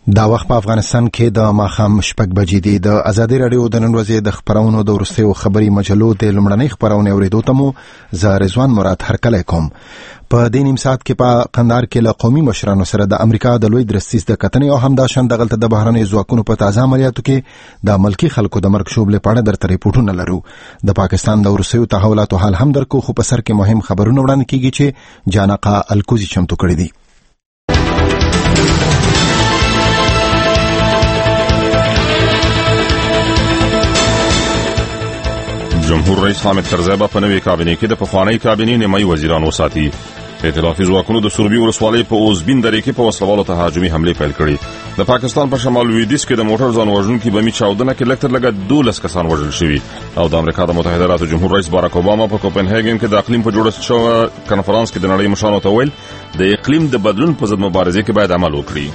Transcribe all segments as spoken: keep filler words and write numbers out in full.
دا وخت په افغانستان کې د ماښام شپږ بجې دي. د ازادي راډیو د نن ورځې د خبرونو د وروستیو خبري مجلو د لومړنۍ خبرونې اورېدو ته مو زه رضوان مراد هرکلی کوم. په دې نیم ساعت کې په قندهار کې له قومي مشرانو سره د امریکا د لوی درستیز د کتنې او همداشان دغلته د بهرنیو ځواکونو په تازه عملیاتو کې د ملکي خلکو د مرګ شوبلې په اړه درته ریپورټونه لرو. د پاکستان د وروستیو تحولاتو حال هم درکو، خو په سر کې مهم خبرونه وړاندې کیږي چې جانقه الکوزي چمتو کړي دي. جمهور رئیس حامد کرزی په نوې کابینې کې د پخوانی کابینې نیمایي وزیران وساتي. ائتلافي ځواکونو د سروبي ولسوالۍ په اوزبین درې کې په وسلوالو تهاجمي حملې پیل کړې. د پاکستان په شمال لویدیځ کې د موټر ځان وژونکي بمي چاودنه کې لږ تر لږه دولس کسان وژل شوي. او د امریکا د متحده ایالاتو جمهور رئیس باراک اوباما په کوپنهاګن کې د اقلیم په جوړښت شوی کنفرانس کې د نړۍ مشرانو ته ویل د اقلیم د بدلون په ضد مبارزې کې باید عمل وکړي.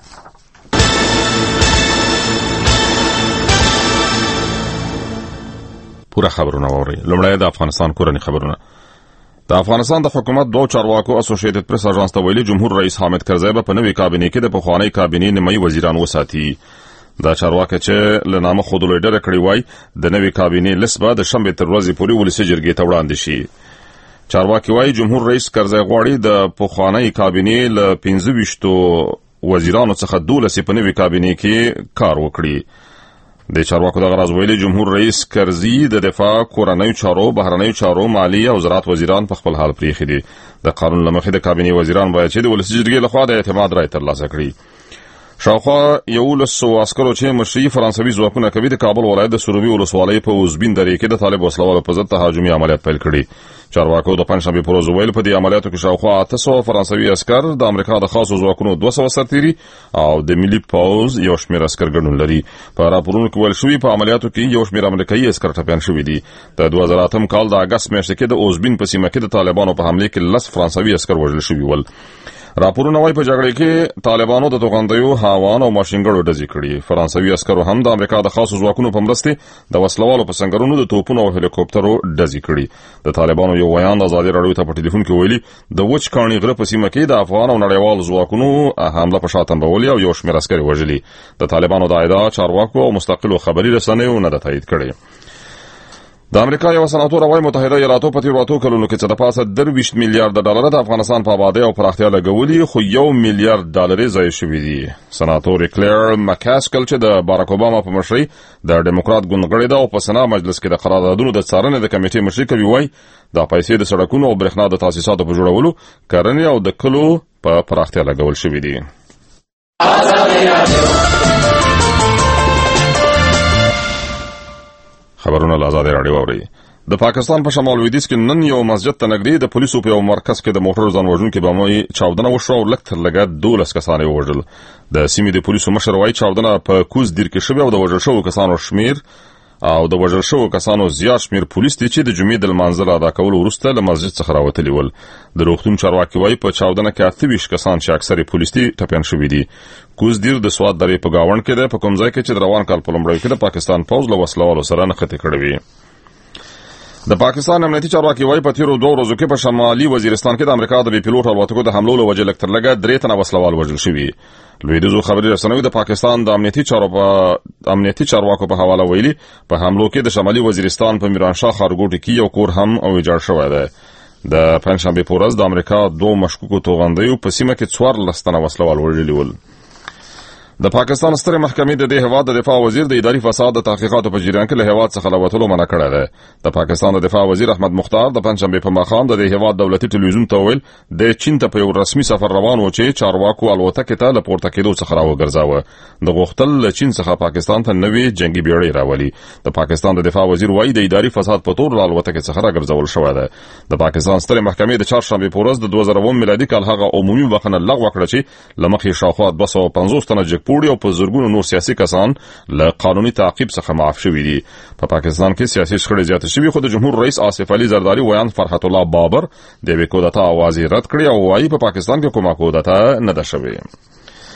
پورا خبرونه ووري. لومړی د افغانستان کورنی خبرونه. د افغانستان د حکومت دوه چارواکو اسوسییټډ پریس اژانس ته ویلي جمهور رئیس حامد کرزی په نوې کابینې کې د پخوانی کابینې نیمایي وزیران وساتي. دا چارواکي چې له نامه خودلوی ډېر کړی وای د نوې کابینې لیست به د شنبه تر ورځې پورې ولسي جرګې ته وړاندې شي. چارواکي وای جمهور رئیس کرزی غواړي د پخوانی کابینې له پنځه ویشت وزیرانو څخه دولس په نوې کابینې کې کار وکړي. د چارواکو دغه راز ویلي جمهور رئیس کرزی د دفاع، کورنیو چارو، بهرنیو چارو، مالی او زراعت وزیران په خپل حال پریښي دي. د قانون له مخې د کابینې وزیران باید چې د ولسي جرګې لخوا د اعتماد رایې ترلاسه کړي. شاوخوا یولس سوه عسکرو چې مشري فرانسوي ځواکونه کوي د کابل ولایت د سروبي ولسوالۍ په اوزبین درې کې د طالب وسلوالو په ضد تهاجمي عملیات پیل کړي. چارواکو د پنځشنبې په ورځ ویل په دې عملیاتو کې شاوخوا اته سوه فرانسوي عسکر، د امریکا د خاصو ځواکونو دوه سوه سرتیري او د ملي پوځ یو شمېر عسکر ګډون لري. په راپورونو کې ویل شوي په عملیاتو کې یو شمېر امریکایي عسکر ټپیان شوي دي. د دوه زره اتم کال د اګست میاشتې کې د اوزبین په سیمه کې د طالبانو په حملې کې لس فرانسوي عسکر وژل شوي ول. راپورونه وايي په جګړه کې طالبانو د توغندیو، هاوان او ماشینګړو ډزې کړي. فرانسوي عسکرو هم د امریکا د خاصو ځواکونو په مرسته د وسلوالو په سنگرونو د توپونو او هلیکوپټرو ډزې کړي. د طالبانو یو ویان د ازادي راډیو ته په ټلیفون کې ویلي د وچ کاڼي غره په سیمه کې د افغان او نړیوال ځواکونو حمله په شا تنبولي او یو شمېر عسکر وژلي. د طالبانو د ادعا چارواکو او مستقلو خبري رسنیو نه ده تایید کړې. د امریکا یو سناتور وايي متحده ایالاتو په تیرو اتو کلونو کې څه د پاسه درویشت میلیارډ ډالر د افغانستان په آبادی او پراختیا لګولي، خو یو میلیارډ ډالر ضایع شوي دي. سناتور کلیر مکاسکل چې د باراک اوباما په مشرۍ د ډیموکرات ګوند غړی ده او په سنا مجلس کې د قراردادونو د څارنې د کمیټې مشري کوي، وايي دا پیسې د سړکونو او برېښنا د تاسیساتو په جوړولو، کرنې او د کلو په پراختیا لګول شوي دي. خبرونه له ازادي راډیو اوري. د پاکستان په شمال لویدیځ کې نن یو مسجد ته نږدې د پولیسو په یو مرکز کې د موټر ځان وژونکي بمي چاودنه وشوه او لږ تر لږه دولس کسان یې ووژل. د سیمې د پولیسو مشر وايي چاودنه په کوز دیر کې شوې او د وژل شوو کسانو شمیر او د وژل شوو کسانو زیات شمیر پولیس دي چې د جمعې د لمانځه ادا کولو وروسته له مسجد څخه راوتلي ول. د روغتون چارواکي وايي په چاودنه کې اته ویشت کسان چې اکثر پولیس دي ټپیان شوي دي. کوز دیر د سوات درې په گاوند کې ده، په کوم ځای کې چې د روان کال په لومړیو کې د پاکستان پوځ له وسلوالو سره نښتې کړې وې. د پاکستان امنیتي چارواکي وايي په تیرو دوه ورځو کې په شمالي وزیرستان کې د امریکا د بي پیلوټ الوتکو د حملو له وجې لږ تر لږه درې تنه وسلوال وژل شوي. لویدیځو خبري رسنیو د پاکستان د امنیتي چارو په امنیتي چارواکو په حواله ویلي په حملو کې د شمالي وزیرستان په میرانشاه ښارګوټي کې یو کور هم ویجاړ شوی دی. د پنځشنبې په ورځ د امریکا دوه مشکوکو توغندیو په سیمه کې څوارلس تنه وسلوال وژلي ول. د پاکستان سترې محکمې د دې هیواد د دفاع وزیر د اداري فساد د تحقیقاتو په جریان کې له هیواد څخه له وتلو منع کړی دی. د پاکستان د دفاع وزیر احمد مختار د پنځشنبې په ماښام د دې هیواد دولتي ټلویزیون ته ویل د چین ته په یو رسمي سفر روان و چې چارواکو الوتکې ته له پورته کېدو څخه راوګرځاوه. د غوښتل له چین څخه پاکستان ته نوې جنگي بیړۍ راولي. د پاکستان د دفاع وزیر وايي د اداري فساد په تور له الوتکې څخه راګرځول شوی دی. د پاکستان سترې محکمې د چهارشنبې په ورځ د دوه زره اووه میلادي کال هغه عمومي بخښنه لغوه کړه چې له مخې شاوخوا دوه سوه پنځوس تنه جګپوړي او په زرګونو نور سیاسي کسان له قانوني تعقیب څخه معاف شوي دي. په پاکستان کې سیاسي شخړې زیاتې شوي، خو د جمهور رئیس آصف علي زرداري ویان فرحت الله بابر د یوې کودتا اوازې رد کړې او وايي په پاکستان کې کومه کودتا نه ده شوې.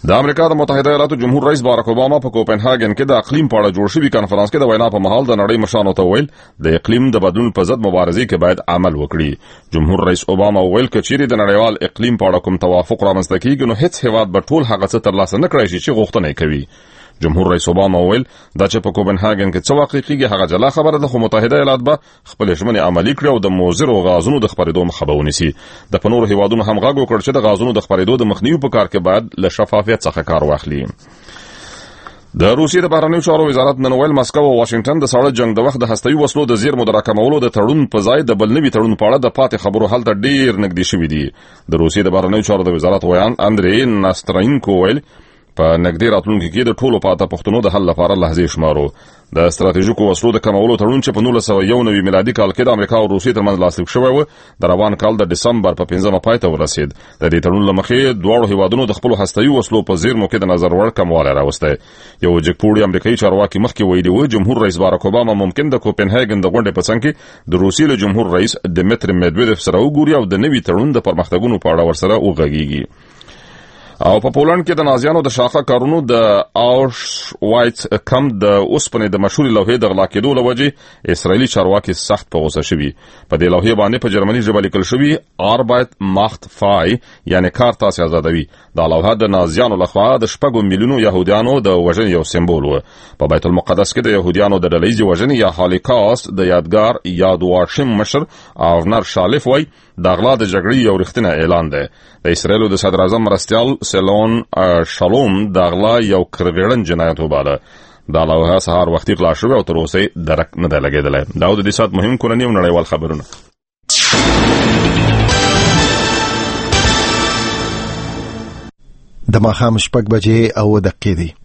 د امریکا د متحده ایالاتو جمهور رئیس باراک اوباما په کوپنهاګن کې د اقلیم په اړه جوړ شوی کانفرنس کې د وینا په مهال د نړۍ مشرانو ته ویل د اقلیم د بدلون په ضد مبارزې کې باید عمل وکړي. جمهور رئیس اوباما ویل چې چیرې د نړیوال اقلیم په اړه کوم توافق رامنځته کیږي نو هیڅ هیواد به ټول هغه څه ترلاسه نه کړی شي چې غوښتنه یې کوي. جمهور رئیس اوباما ویل دا چې په کوپنهاګن کې څه واقع کیږي هغه جلا خبره ده، خو متحده ایالات به خپل ژمنې عملي کړي او د موزرو غازونو د خپرېدو مخه به ونیسي. د په نورو هیوادونو هم غږ وکړ چې د غازونو د خپرېدو د مخنیوي په کار کې باید له شفافیت څخه کار واخلي. د روسیې د بهرنیو چارو وزارت نن ویل مسکو او واشنگټن د ساړه جنگ د وخت د هستوي وسلو د زیرمو د راکمولو د تړون په ځای د بل نوي تړون په اړه د پاتې خبرو حل ته ډیر نږدې شوي دي. د روسیې د بهرنیو چارو د وزارت ویان اندری ناسترینکو ویل په نږدې راتلونکي کې د ټولو پاته پښتنو د حل لپاره لحظې شمارو. د ستراتیژیکو وسلو د کمولو تړون چې په نولس سوه یو نوي میلادي کال کې د امریکا او روسیې ترمنځ لاسلیک شوی و د روان کال د دسمبر په پنځمه پای ته ورسید. د دې تړون له مخې دواړو هیوادونو د خپلو هستوي وسلو په زیرمو کې د نظر وړ کموالی راوستی. یو جګپوړی امریکایي چارواکي مخکې ویلي و جمهور رئیس باراک اوباما ممکن د کوپنهاګن د غونډې په څنګ کې د روسیې له جمهور رئیس دمیتری میدویدف سره وګوري او د نوي تړون د پرمختګونو په اړه ورسره وغږیږي. او په پولند کې د نازیانو د شاخه کارونو د آوشوایټس کم د اوسپنې د مشهوري لوحې د غلا کېدو له وجې اسرائیلي چارواکي سخت په غوسه شوي. په دې لوحې باندې په جرمني ژبه لیکل شوي آربایت ماخت فای یعنی کار تاسې ازادوي. دا لوحه د نازیانو لخوا د شپږو میلیونو یهودیانو د وژنې یو سمبول و. په بیت المقدس کې د یهودیانو د ډلهیزې وژنې یا هالیکاست د یادګار یاد واشم مشر آونر شالف وای د غلا د جګړې یو رښتینی اعلان دی. د اسرائیلو د صدر اعظم مرستیال سلون شالوم د غلا یو کرغېړن جنایت وباله. دا لوحه سهار وختي غلا شوې او تر اوسه درک نه دی لګېدلی. دا د دې ساعت مهم کورني او نړیوال خبرونه. د ماښام شپږ بجې او دقیقې دي.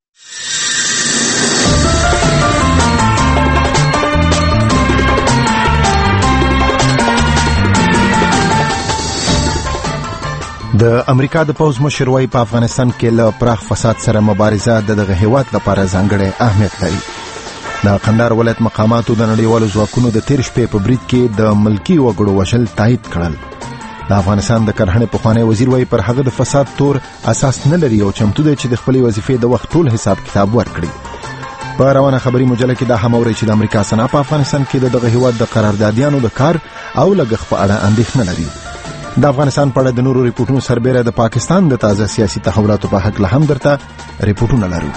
د امریکا د پوځ مشر وايي په افغانستان کې له پراخ فساد سره مبارزه د دغه هیواد لپاره ځانګړی اهمیت لري. د قندهار ولایت مقاماتو د نړیوالو ځواکونو د تیر شپې په برید کې د ملکی وګړو وژل تایید کړل. د افغانستان د کرهڼې پخوانی وزیر وايي پر هغه د فساد تور اساس نه لري او چمتو دی چې د خپلې وظیفې د وخت ټول حساب کتاب ورکړي. په روانه خبري مجله کې دا هم اوري چې د امریکا سنا په افغانستان کې دغه هیواد د قراردادیانو د کار او لګښت په اړه اندېښنه لري. د افغانستان په اړه د نورو ریپورتونو سربېره د پاکستان د تازه سیاسي تحولاتو په حق له هم درته ریپورتونه لرو.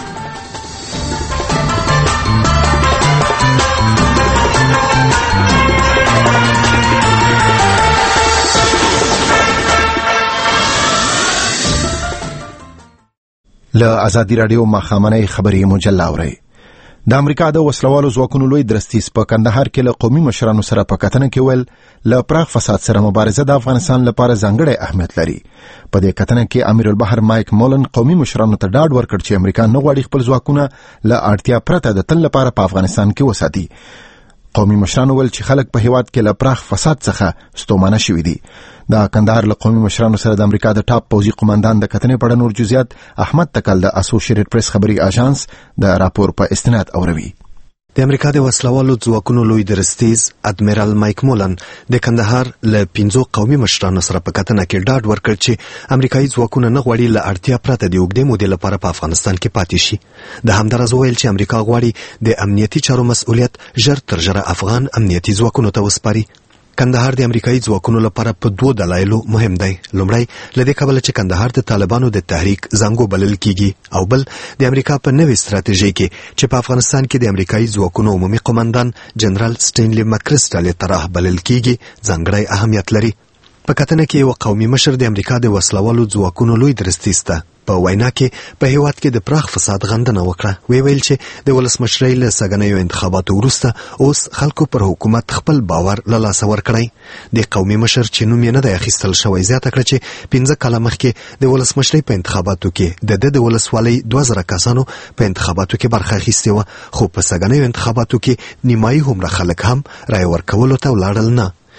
له ازادي رادیو ماښامنۍ خبري مجله اورئ. د امریکا د وسلوالو ځواکونو لوی درستیز په کندهار کې له قومي مشرانو سره په کتنه کې ویل له پراخ فساد سره مبارزه د افغانستان لپاره ځانګړی اهمیت لري. په دې کتنه کې امیر البحر مایک مولن قومي مشرانو ته ډاډ ورکړ چې امریکا نه غواړي خپل ځواکونه له اړتیا پرته د تل لپاره په افغانستان کې وساتي. قومي مشرانو ول چې خلک په هیواد کې له پراخ فساد څخه ستومانه شوي دي. د کندهار له قومي مشرانو سره د امریکا د ټاپ پوځي قوماندان د کتنې په اړه نور جزئیات احمد تکل د اسوسییټډ پریس خبري اژانس د راپور په استناد اوروي. د امریکا د وسلوالو ځواکونو لوی درستیز ادمیرال مایک مولن د کندهار له پنځو قومي مشرانو سره په کتنه کې ډاډ ورکړ چې امریکایي ځواکونه نه غواړي له اړتیا پرته د اوږدې مودې لپاره په افغانستان کې پاتې شي. د همدارس ویل چې امریکا غواړي د امنیتي چارو مسؤلیت ژر تر ژره افغان امنیتي ځواکونو ته وسپاري. کندهار د امریکایي ځواکونو لپاره په دوه دلایلو مهم دی. لومړی لدې کبله چې کندهار د طالبانو د تحریک زنګو بلل کیږي او بل د امریکا په نوې ستراتیژي کې چې په افغانستان کې د امریکایي ځواکونو عمومي قوماندان جنرال سټینلی مکرسټل طرح بلل کیږي ځانګړی اهمیت لري. په کتنه کې یو قومي مشر د امریکا د وسلوالو ځواکونو لوی درستیز ته په وینا کې په هیواد کې د پراخ فساد غندنه وکړه. وی ویل چې د ولسمشرۍ له سګنیو انتخاباتو وروسته اوس خلکو پر حکومت خپل باور له لاسه ورکړی. د قومي مشر چې نوم یې نه دی اخیستل شوی زیاته کړه چې پنځه کاله مخکې د ولسمشرۍ په انتخاباتو کې د د د ولسوالۍ دوه زره کسانو په انتخاباتو کې برخه اخیستې وه، خو په سګنیو انتخاباتو کې نیمایي هومره خلک هم رای ورکولو ته ولاړل نه.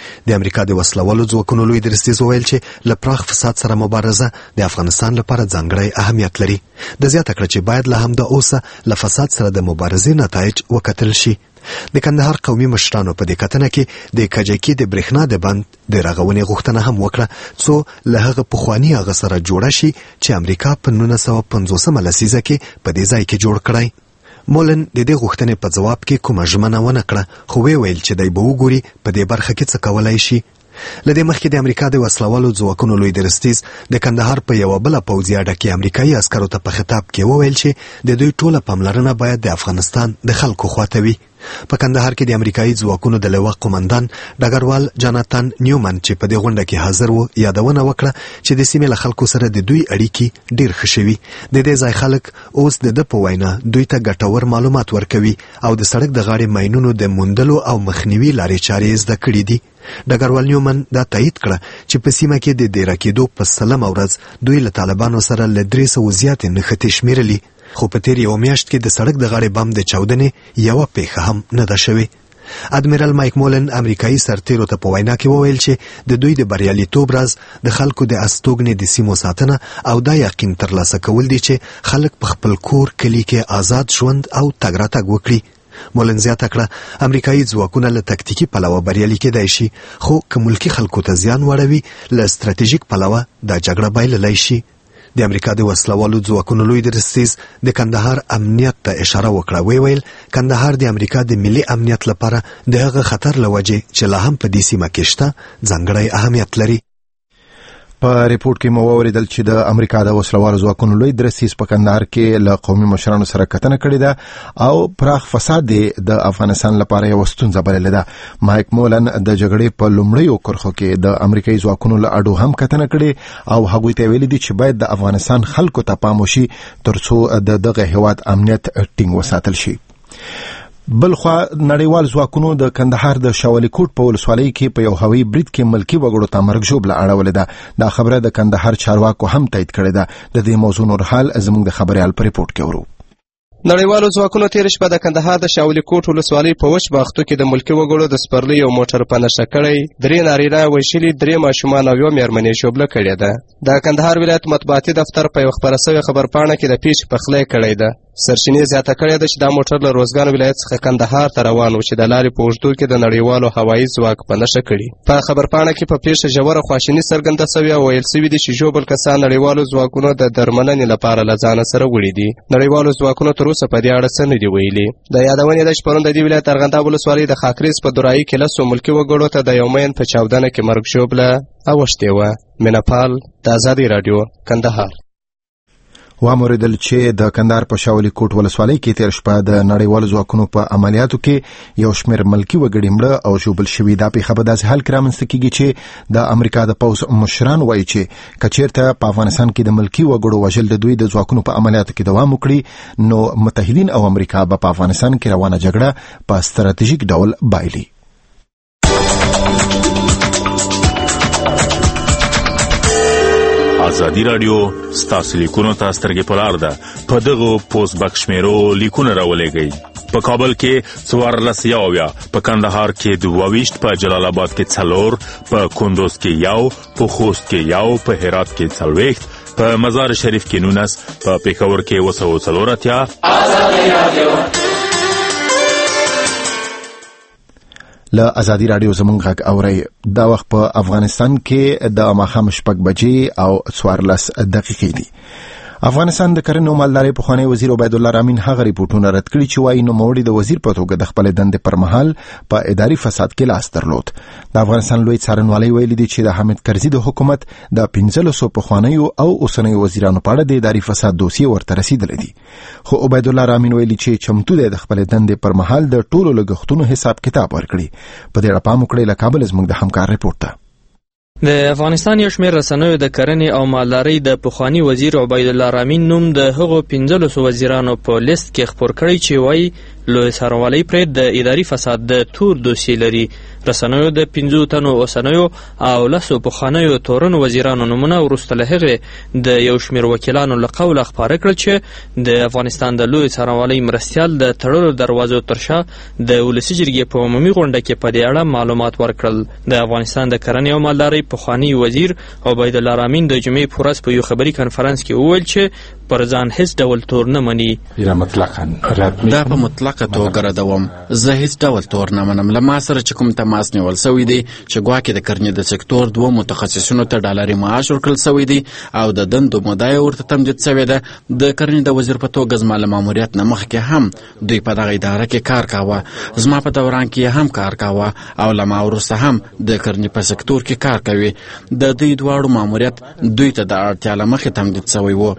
د امریکا د وسلوالو ځواکونو لوی درستیز وویل چې له پراخ فساد سره مبارزه د افغانستان لپاره ځانګړی اهمیت لري. د زیاته کړه چې باید له همدا اوسه له فساد سره د مبارزې نتایج وکتل شي. د کندهار قومي مشرانو په دې کتنه کې د کجکي د برېښنا د بند د رغونې غوښتنه هم وکړه څو له هغه پخواني هغه سره جوړه شي چې امریکا په نولس سوه پنځوسمه لسیزه کې په دې ځای کې جوړ کړی. مولن د دې غوښتنې په ځواب کې کومه ژمنه ونه کړه، خو ویل چې دی به وګوري په دې برخه کې څه کولای شي. لدې مخکې د امریکا د وسلوالو ځواکونو لوی درستیز د کندهار په یوه بله پوځي اډه کې امریکایي عسکرو ته په خطاب کې وویل چې د دوی ټوله پاملرنه باید د افغانستان د خلکو خواته وي. په کندهار کې د امریکایي ځواکونو د لواء قومندان ډګروال جاناتان نیومن چې په دې غونډه کې حاضر و یادونه وکړه چې د سیمې له خلکو سره د دوی اړیکې ډېر ښه شوي. د دې ځای خلک اوس د ده په وینا دوی ته ګټور معلومات ورکوي او د سړک د غاړې ماینونو د موندلو او مخنیوي لارې چارې زده کړي دي. ډګروال نیومن دا تایید کړه چې په سیمه کې د دېره کېدو په سلمه ورځ دوی له طالبانو سره له درې سوو زیاتې نښتې شمیرلي، خو په تیر یو میاشت کې د سړک د غاړې بم د چاودنې یوه پیښه هم نه ده شوې. ادمیرال مایک مولن امریکایي سرتیرو ته په وینا کې وویل چې د دوی د بریالیتوب راز د خلکو د استوګنې د سیمو ساتنه او دا یقین ترلاسه کول دي چې خلک په خپل کور کلي کې آزاد ژوند او تګ راتګ وکړي. مولن زیاته کړه امریکایي ځواکونه له تکتیکي پلوه بریالي کېدای شي، خو که ملکي خلکو ته زیان واړوي له ستراتیژیک پلوه دا جګړه بایللی شي. د امریکا د وسلوالو ځواکونو لوی درستیز د کندهار امنیت ته اشاره وکړه. وی ویل کندهار د امریکا د ملي امنیت لپاره د هغه خطر له وجې چې لا هم په دې سیمه کې شته ځانګړی اهمیت لري. په ریپورت کې مو واوریدل چې د امریکا د وسلوالو ځواکونو لوی درستیز په کندهار کې له قومي مشرانو سره کتنه کړې ده او پراخ فساد د افغانستان لپاره یو ستونزه بللې ده. مایک مولن د جګړې په لومړیو کرښو کې د امریکایي ځواکونو له اډو هم کتنه کړې او هغوی ته ویلي دي چې باید د افغانستان خلکو ته پام وشي ترڅو د دغه هیواد امنیت ټینګ وساتل شي. بلخوا نړیوال ځواکونو د کندهار د شاولی کوټ په ولسوالۍ کې په یو هوایي برید کې ملکي وګړو ته مرګ ژوبله اړولې ده. دا خبره د کندهار چارواکو هم تایید کړې ده. د دې موضوع نور حال زموږ د خبريال په ریپورت کې ورو. نړیوالو ځواکونو تیر شپه د کندهار د شاولی کوټ ولسوالۍ په وچ باغتو کې د ملکي وګړو د سپرلي یو موټر په نشه کړی، درې نارینه وژلي، درې ماشومان او یو مېرمنې ژوبله کړې ده. د کندهار ولایت مطبوعاتي دفتر په یو خپره شوې خبرپاڼه کې د پیښې پخلی کړی ده. سرچینې زیاته کړې ده چې دا موټر له روزګان ولایت څخه کندهار ته روان و چې د لارې په اوږدو کې د نړیوالو هوایي ځواک په نښه کړي. په خبرپاڼه کې په پیښه ژوره خواشیني څرګنده شوې او ویل شوي دي چې ژوبل کسان نړیوالو ځواکونو د درملنې لپاره له ځانه سره وړي دي. نړیوالو ځواکونو تر اوسه په دې اړه څه نه دي ویلي. د یادونې ده چې پرون د دې ولایت ارغنداب ولسوالۍ د خاکریز په درایي کې لسو ملکي وګړو ته د یو مین په چاودنه کې مرګ ژوبله اوښتې وه. مینهپال، د ازادي راډیو، کندهار. واوریدل چې د کندهار په شاولی کوټ ولسوالۍ کې تیر شپه د نړیوالو ځواکونو په عملیاتو کې یو شمېر ملکي وګړي مړه او ژوبل شوي. دا پیښه به داسې حال کې رامنځته کېږي چې د امریکا د پوځ مشران وایي چې که چېرته په افغانستان کې د ملکي وګړو وژل د دوی د ځواکونو په عملیاتو کې دوام وکړي نو متحدین او امریکا به په افغانستان کې روانه جګړه په ستراتیژیک ډول بایلي. ازادي راډیو ستاسو لیکونو ته سترګې په لار ده. په دغو پوسټ بک شمیرو لیکونه راولېږئ. په کابل کې څوارلس یاویا، په کندهار کې دوه ویشت، په جلال آباد کې څلور، په کندوز کې یو، په خوست کې یو، په هرات کې څلوېښت، په مزار شریف کې نولس، په پېښور کې اووه سوه څلور اتیا. ازادي راډیو له ازادي راډیو زمونږ غږ اورئ. دا وخت په افغانستان کې د ماښام شپږ بجې او څوارلس دقیقې دي. افغانستان د کرنې او مالدارۍ پخوانی وزیر عبید الله رامین هغه ریپورتونه رد کړي چې وايي نوموړي د وزیر په توګه د خپل دندې پر مهال په اداري فساد کې لاس درلود. د افغانستان لوی څارنوالۍ ویلي دي چې د حامد کرزي د حکومت د پنځلسو پخوانیو او اوسنیو وزیرانو په اړه د اداري فساد دوسیې ورته رسیدلې دي. خو عبید الله رامین ویلي چې چمتو دی د خپل دندې پر مهال د ټولو لګښتونو حساب کتاب ورکړي. په دې اړه پام وکړئ. له کابل زموږ د همکار ریپورت ته. د افغانستان یو شمېر رسنیو د کرنې او مالدارۍ د پخوانی وزیر عبید الله رامین نوم د هغو پنځلسو وزیرانو په لیست کې خپور کړی چې وایي لوی څارنوالۍ پرې د اداري فساد د تور دوسیې لري. رسنیو د پنځو تنو اوسنیو او لسو پخوانیو تورن وزیرانو نومونه وروسته له هغې د یو شمېر وکیلانو له قوله خپاره کړل چې د افغانستان د لوی څارنوالۍ مرستیال د تړلو دروازو تر شا د ولسي جرګې په عمومي غونډه کې په دې اړه معلومات ورکړل. د افغانستان د کرنې او مالدارۍ پخواني وزیر عبیدالله رامین د جمعې په ورځ په یو خبري کنفرانس کې وویل چې پر ځان هیڅ ډول تور نه مني. دا په مطلقه توګه ردوم. زه هیڅ ډول تور نه منم. له ما سره چې کوم تماس نیول سوی دی چې ګواکې د کرنې د سکتور دوه متخصصینو ته ډالري معاش ورکړل سوی دی او د دندو موده یې ورته تمدید سوې ده. د کرنې د وزیر په توګه زما له ماموریت نه مخکې هم دوی په دغه اداره کې کار کاوه. زما په دوران کې هم کار کاوه او له ما وروسته هم د کرنې په سکتور کې کار کوي. د دوی دواړو ماموریت دوی ته د اړتیا له مخې تمدید سوی و.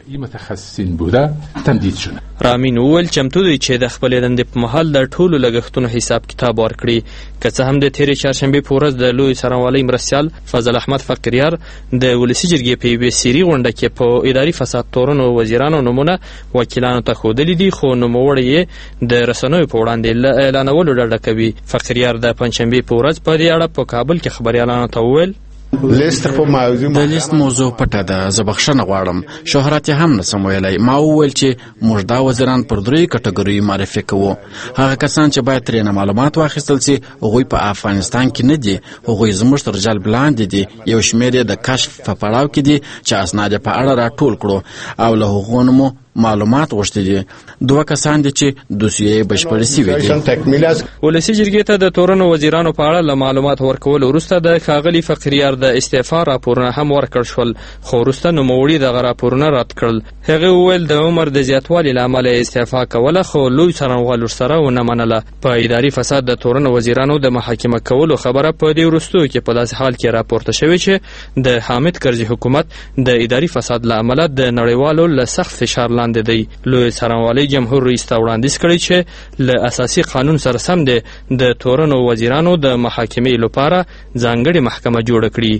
رامین وویل چمتو دی چې د خپلې دندې په مهال د ټولو لګښتونو حساب کتاب ورکړي. که څه هم د تېرې چهارشنبې په ورځ د لوی څارنوالۍ مرستیال فضل احمد فقریار د ولسي جرګې په یوې سیري غونډه کې په اداري فساد تورنو وزیرانو نومونه وکیلانو ته ښودلي دي، خو نوموړی یې د رسنیو په وړاندې له اعلانولو ډډه کوي. فقریار د پنجشنبې په ورځ په دې اړه په کابل کې خبریالانو ته وویل د لیست موضوع پټه ده. زه بخښنه غواړم. شهرت یې هم نسم ویلی. ما وویل چې موږ دا وزیران پر درې کټګوریو معرفي کوو. هغه کسان چې باید ترېنه معلومات واخیستل سي هغوی په افغانستان کې نه دي. هغوی زموږ تر جلب لاندې دي. یو شمېر یې د کشف په پړاو کې دي چې اسناد یې په اړه راټول کړو او له هغو نه مو معلومات غوښتي دي. دوه کسان دي چې دوسیې بشپړې سوي دي. ولسي جرګې ته د تورنو وزیرانو په اړه له معلومات ورکولو وروسته د ښاغلي فقریار د استعفا راپورونه هم ورکړل شول، خو وروسته نوموړي دغه راپورونه رد کړل. هغې وویل د عمر د زیاتوالي له امله استعفا کوله، خو لوی څارنوال ورسره ونه منله. په اداري فساد د تورنو وزیرانو د محاکمه کولو خبره په دې وروستیو کې په داسې حال کې راپورته شوې چې د حامد کرزي حکومت د اداري فساد له امله د نړیوالو له سخت فشار لاندې دی. لوی څارنوالۍ جمهور رئیس ته وړاندیز کړی چې له اساسي قانون سره سم دی د تورنو وزیرانو د محاکمې لپاره ځانګړې محکمه جوړه کړي.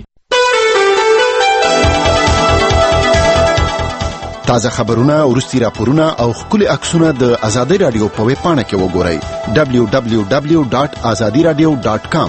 تازه خبرونه، وروستي راپورونه او ښکلي عکسونه د ازادي رادیو په ویب پاڼه کې وګورئ دبلیو دبلیو دبلیو ډاټ ازادي رادیو ډاټ کام.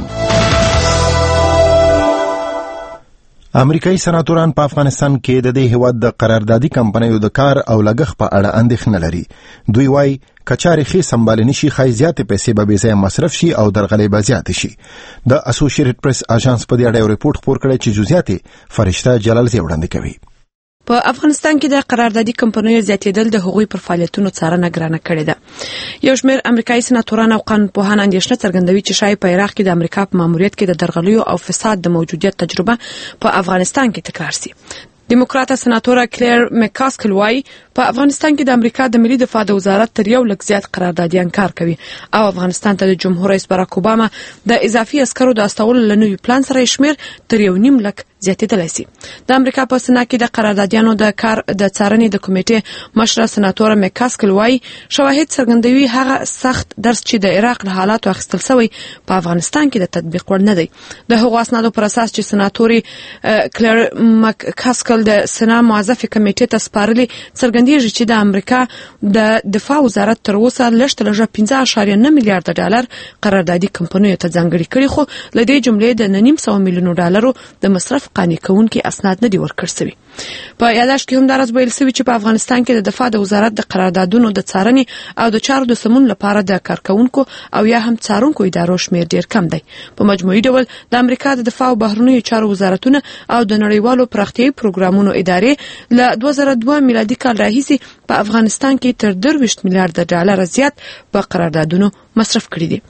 امریکایي سناتوران په افغانستان کې د دې هیواد د قراردادي کمپنیو د کار او لګښت په اړه اندېښنه لري. دوی وایي کچاري خې سمبال نشي خای زیاتې پیسې به بې ځایه مصرف شي او درغلۍ به زیاتې شي. د اسوسییټډ پریس اژانس په دې اړه یو ریپورت خپور کړی چې جزئیات فرشته جلالزی وړاندې کوي. په افغانستان کې د قراردادي کمپنیو زیاتېدل د هغوی پر فعالیتونو څارنه ګرانه کړې ده. یو شمېر امریکایي سناتوران او قانونپوهان اندېښنه څرګندوي چې شاید په عراق کې د امریکا په ماموریت کې د درغلیو او فساد د موجودیت تجربه په افغانستان کې تکرار شي. دیموکراټه سناتوره کلیر مکاسکل وايي په افغانستان کې د امریکا د ملي دفاع د وزارت تر یو لک زیات قراردادیان کار کوي او افغانستان ته د جمهور رئیس باراک اوباما د اضافي عسکرو د استولو لنوي پلان سره شمیر تر یو نیم لک زیاتېدلی سي. د امریکا په سنا کې د قراردادیانو د کار د څارنې د کمیټې مشره سناتوره مکاسکل وايي شواهد څرګندوي هغه سخت درس چې د عراق له حالاتو اخیستل شوی په افغانستان کې د تطبیق وړ نه دی. د هغو اسنادو پر اساس چې سناتوري کلیر مکاسکل د سنا موظفه کمیټې ته سپارلي څرګندېږي چې د امریکا د دفاع وزارت تر اوسه لږ تر لږه پنځه اعشاریه نه میلیارډ ډالر قراردادي کمپنیو ته ځانګړي کړي، خو له دې جملې د نیم سوه میلیونو ډالرو د مصرف قانع کوونکي اسناد نه دي ورکړل شوي. په یادښت کې هم دا راز ویل شوي چې په افغانستان کې د دفاع د وزارت د قراردادونو د څارنې او د چارو د سمون لپاره د کارکونکو او یا هم څارونکو ادارو شمیر ډیر کم دی. په مجموعي ډول د امریکا د دفاع او بهرنیو چارو وزارتونه او د نړیوالو پراختیایي پروګرامونو ادارې له دوه زره دوه میلادي کال راهیسې په افغانستان کې تر درویشت میلیارډ ډالر زیات په قراردادونو مصرف کړي دي.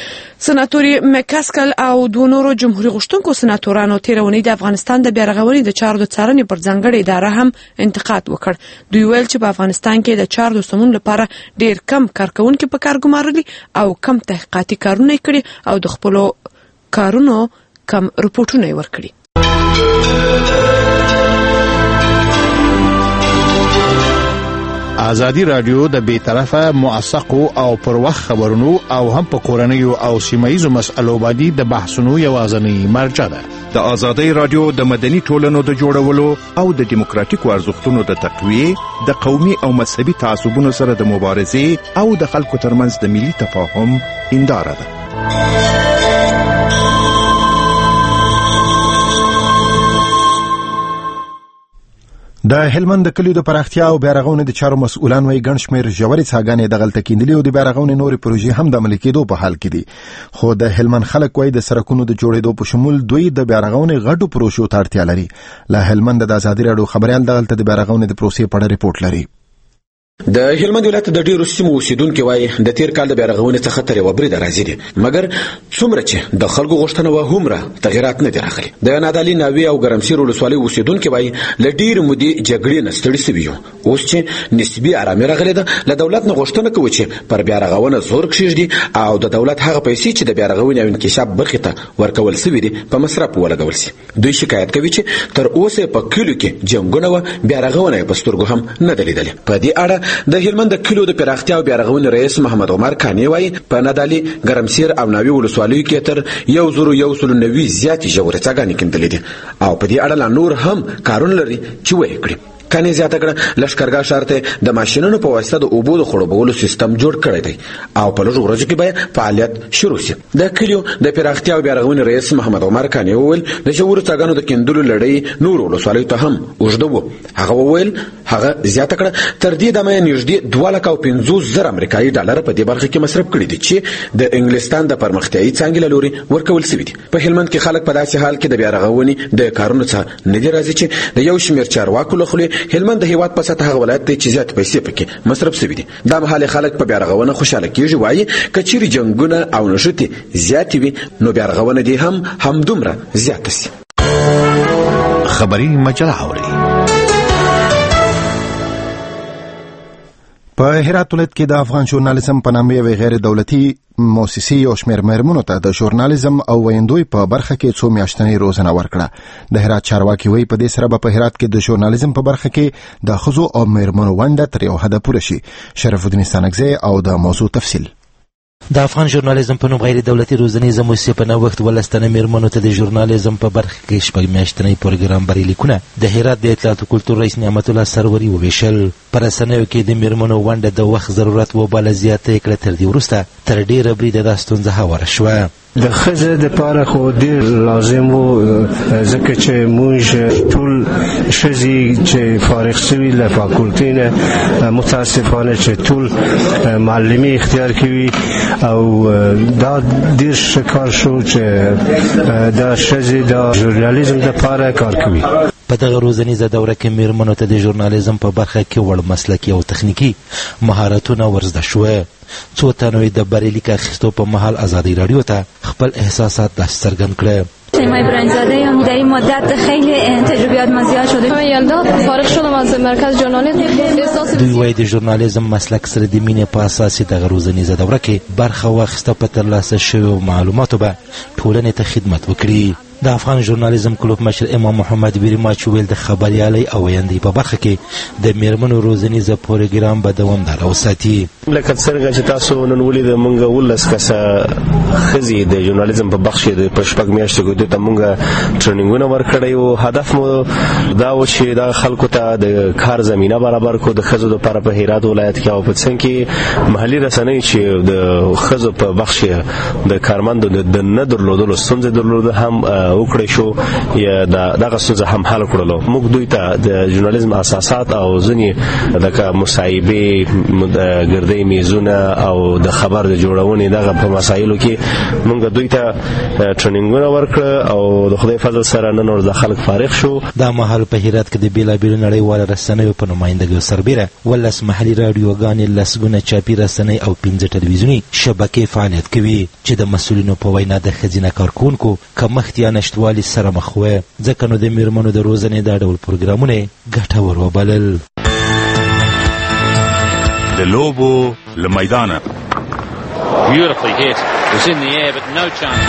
سناتوري مکاسکل او دوه نورو جمهوریت غوښتونکو سناتورانو تیرونی د افغانستان د بیارغونې د چارو د څارنې پر ځانګړې اداره هم انتقاد وکړ. دوی ویل چې په افغانستان کې د چارو د سمون لپاره ډیر کم کارکونکي په کار ګمارلي او کم تحقیقاتي کارونه کړي او د خپلو کارونو کم رپورټونه ورکړي. ازادي رادیو د بیطرفه موثقو او پر وخت خبرونو او هم په کورنیو او سیمایي مسایلو باندې د بحثونو یوازنی مرجع ده. د ازادي رادیو د مدني ټولنو د جوړولو او د دیموکراتیکو ارزښتونو د تقویه، د قومي او مذهبي تعصبونو سره د مبارزې او د خلکو ترمنځ د ملي تفاهم هنداره ده. د هلمند د کلیو د پراختیا او بیارغونې د چارو مسؤلان وايي ګڼ شمېر ژورې څاګانې دغلته کیندلي او د بیارغونې نورې پروژې هم د عملي کېدو په حال کې دي خو د هلمند خلک وايي د سړکونو د جوړېدو په شمول دوی د بیارغونې غټو پروژو ته اړتیا لري. له هلمند د ازادي راډیو خبريال دغلته د بیارغونې د پروسې په اړه ریپورت لري. د هلمند ولایت د ډیرو سیمو اوسیدونکو وايي د تیر کال د بیارغونې څخه تر یو برید راځي دي مګر څومره چې د خلکو غوښتنه و همره تغیرات نه دي راغلي. د نادعلي ناوی او ګرمسیر ولسوالۍ اوسیدونکو وايي ل ډیر مودې جګړې نستړي سوي اوس چې نسبی آرامي راغلي ده له دولت نه غوښتنه کوي چې پر بیارغونه زور کښیږي او د دولت هغه پیسې چې د بیارغونې او انکشاف برخه ته ورکول سوي دي په مصرف ولګول شي. دوی شکایت کوي چې تر اوسه په کلیو کې جنگونه و بیارغونه په سترګو هم نه دلیدل. په دې اړه د هلمند د کلیو د پراختیا او بیارغونې رئیس محمد عمر کانی وايي په نادعلي ګرمسیر او ناوی ولسوالیو کې تر یو زرو یو سل نوي زیاتې ژورې څاګانې کیندلې دي او په دې اړه لا نور هم کارونه لري چې وایي کړي. کانی زیاته کړه لشکرګاه ښار ته د ماشینونو په واسطه د اوبو د خړوبولو سیستم جوړ کړی دی او په لږ ورځو کې به فعالیت شروع شي. د کلیو د پراختیا او بیارغونې رئیس محمد عمر کانی وویل د ژورو څاګانو د کیندلو لړۍ نور ولسوالیو ته هم اوږده وه. هغه وویل هغه زیاته کړه تر دې دمه نږدې دوه لکه او پنځوس زره امریکایي ډالر په دې برخه کې مصرف کړي دي چې د انګلستان د پرمختیایي څانګې له لوري ورکول شوي دي. په هلمند کې خلک په داسې حال کې د بیارغونې د کارونو څخه نه دي راضي چې د یو شمېر چارواکو له خولې هلمند د هیواد په سطح هغه ولایت دی چې زیات پیسې پکې مصرف شوي دي. دا مهال خلک په بیارغونه خوشاله کېږي وایي که چیرې جنګونه او نښتې زیاتې وي نو بیارغونه دې هم همدومره زیاته شي. خبري مجله اوري. په هرات ولایت کې د افغان ژورنالیزم په نامه یوې غیر دولتي موسسې یو شمېر مېرمنو ته د ژورنالیزم او ویندوی په برخه کې څو میاشتنۍ روزنه ورکړه. د هرات چارواکي وایي په دې سره به په هرات کې د ژورنالیزم په برخه کې د ښځو او مېرمنو ونډه تر یو حده پوره شي. شرف الدین ستانکزی او د موضوع تفصیل. د افغان ژورنالیزم په نوم غیر دولتي روزنیزه موسسې په نوښت وخت ولس تنه مېرمنو ته د ژورنالیزم په برخه کې شپږ میاشتنۍ پروګرام بریلیکونه د هرات د اطلاعات او کلتور رئیس نعمت الله سروري وویشل. په رسنیو کې د مېرمنو ونډه د وخت ضرورت وباله زیاته کړه. تر دې وروسته تر ډېره بریده دا ستونزه هواره شوه. د ښځې دپاره خو ډېر لازم و ځکه چې موږ ټول ښځې چې فارغ شوي له فاکولټۍ نه متاسفانه چې ټول معلمي اختیار کوي او دا ډېر ښه کار شو چې دا ښځې د ژورنالیزم دپاره کار کوي. په دغه روزنیزه دوره کې مېرمنو ته د ژورنالیزم په برخه کې وړ مسلکي او تخنیکي مهارتونه ورزده شوه. څو تنو د بریلیک اخیستو په مهال ازادي راډیو ته خپل احساسات داشت څرګند کړه. شیمای برنزاده ام در این مدت خیلی تجربیات ما زیاد شده. من یلدا فارغ شدم از مرکز ژورنالیسم. احساس دوی وايي د ژورنالیزم مسلک سره د مینې په اساس دغه روزنیزه دوره کې برخه واخیسته. په ترلاسه شویو معلوماتو به ټولنې ته خدمت وکړي. د افغان ژورنالیزم کلوب مشر امام محمد بیرماچ ویل د خبریالۍ او ویندۍ په برخه کې د میرمنو روزنیزه پروګرام به دوامداره وساتي. لکه څنګه چې تاسو نن ولیدل موږ ولس کسه ښځې د ژورنالیزم په بخش کې د شپږ میاشتې کې دوی ته موږ ټریننګونه ورکړی وو. هدف مو دا و چې دا خلکو ته د کار زمینه برابر کړو د ښځو لپاره په هرات ولایت کې او په څنګ کې محلي رسنۍ چې د ښځو په بخش د کارمندو د نه درلودلو ستونزې درلوده هم وکړی شو یا دغه ستونزه هم حل کړلو. موږ دوی ته د ژورنالیزم اساسات او ځینې لکه مصاحبې ګردۍ میزونه او د خبر د جوړونې دغه په مسایلو کې موږ دوی ته ټریننګونه ورکړه او د خدای فضل سره نن ورځ خلک فارغ شو. دا مهال په هرات کې د بیلابیلو نړیوالو رسنیو په نمایندګۍ سربیره ولس محلي راډیوګانې لسګونه چاپي رسنۍ او پنځه ټلویزیوني شبکې فعالیت کوي چې د مسؤلینو په وینا د ښځینه کارکوونکو کمښت یا نشتوالي سره مخ وه. ځکه نو د میرمنو د روزنې دا ډول پروګرامونه ګټور وبلل. د لوبو له میدانه Beautifully hit. It was in the air but no chance.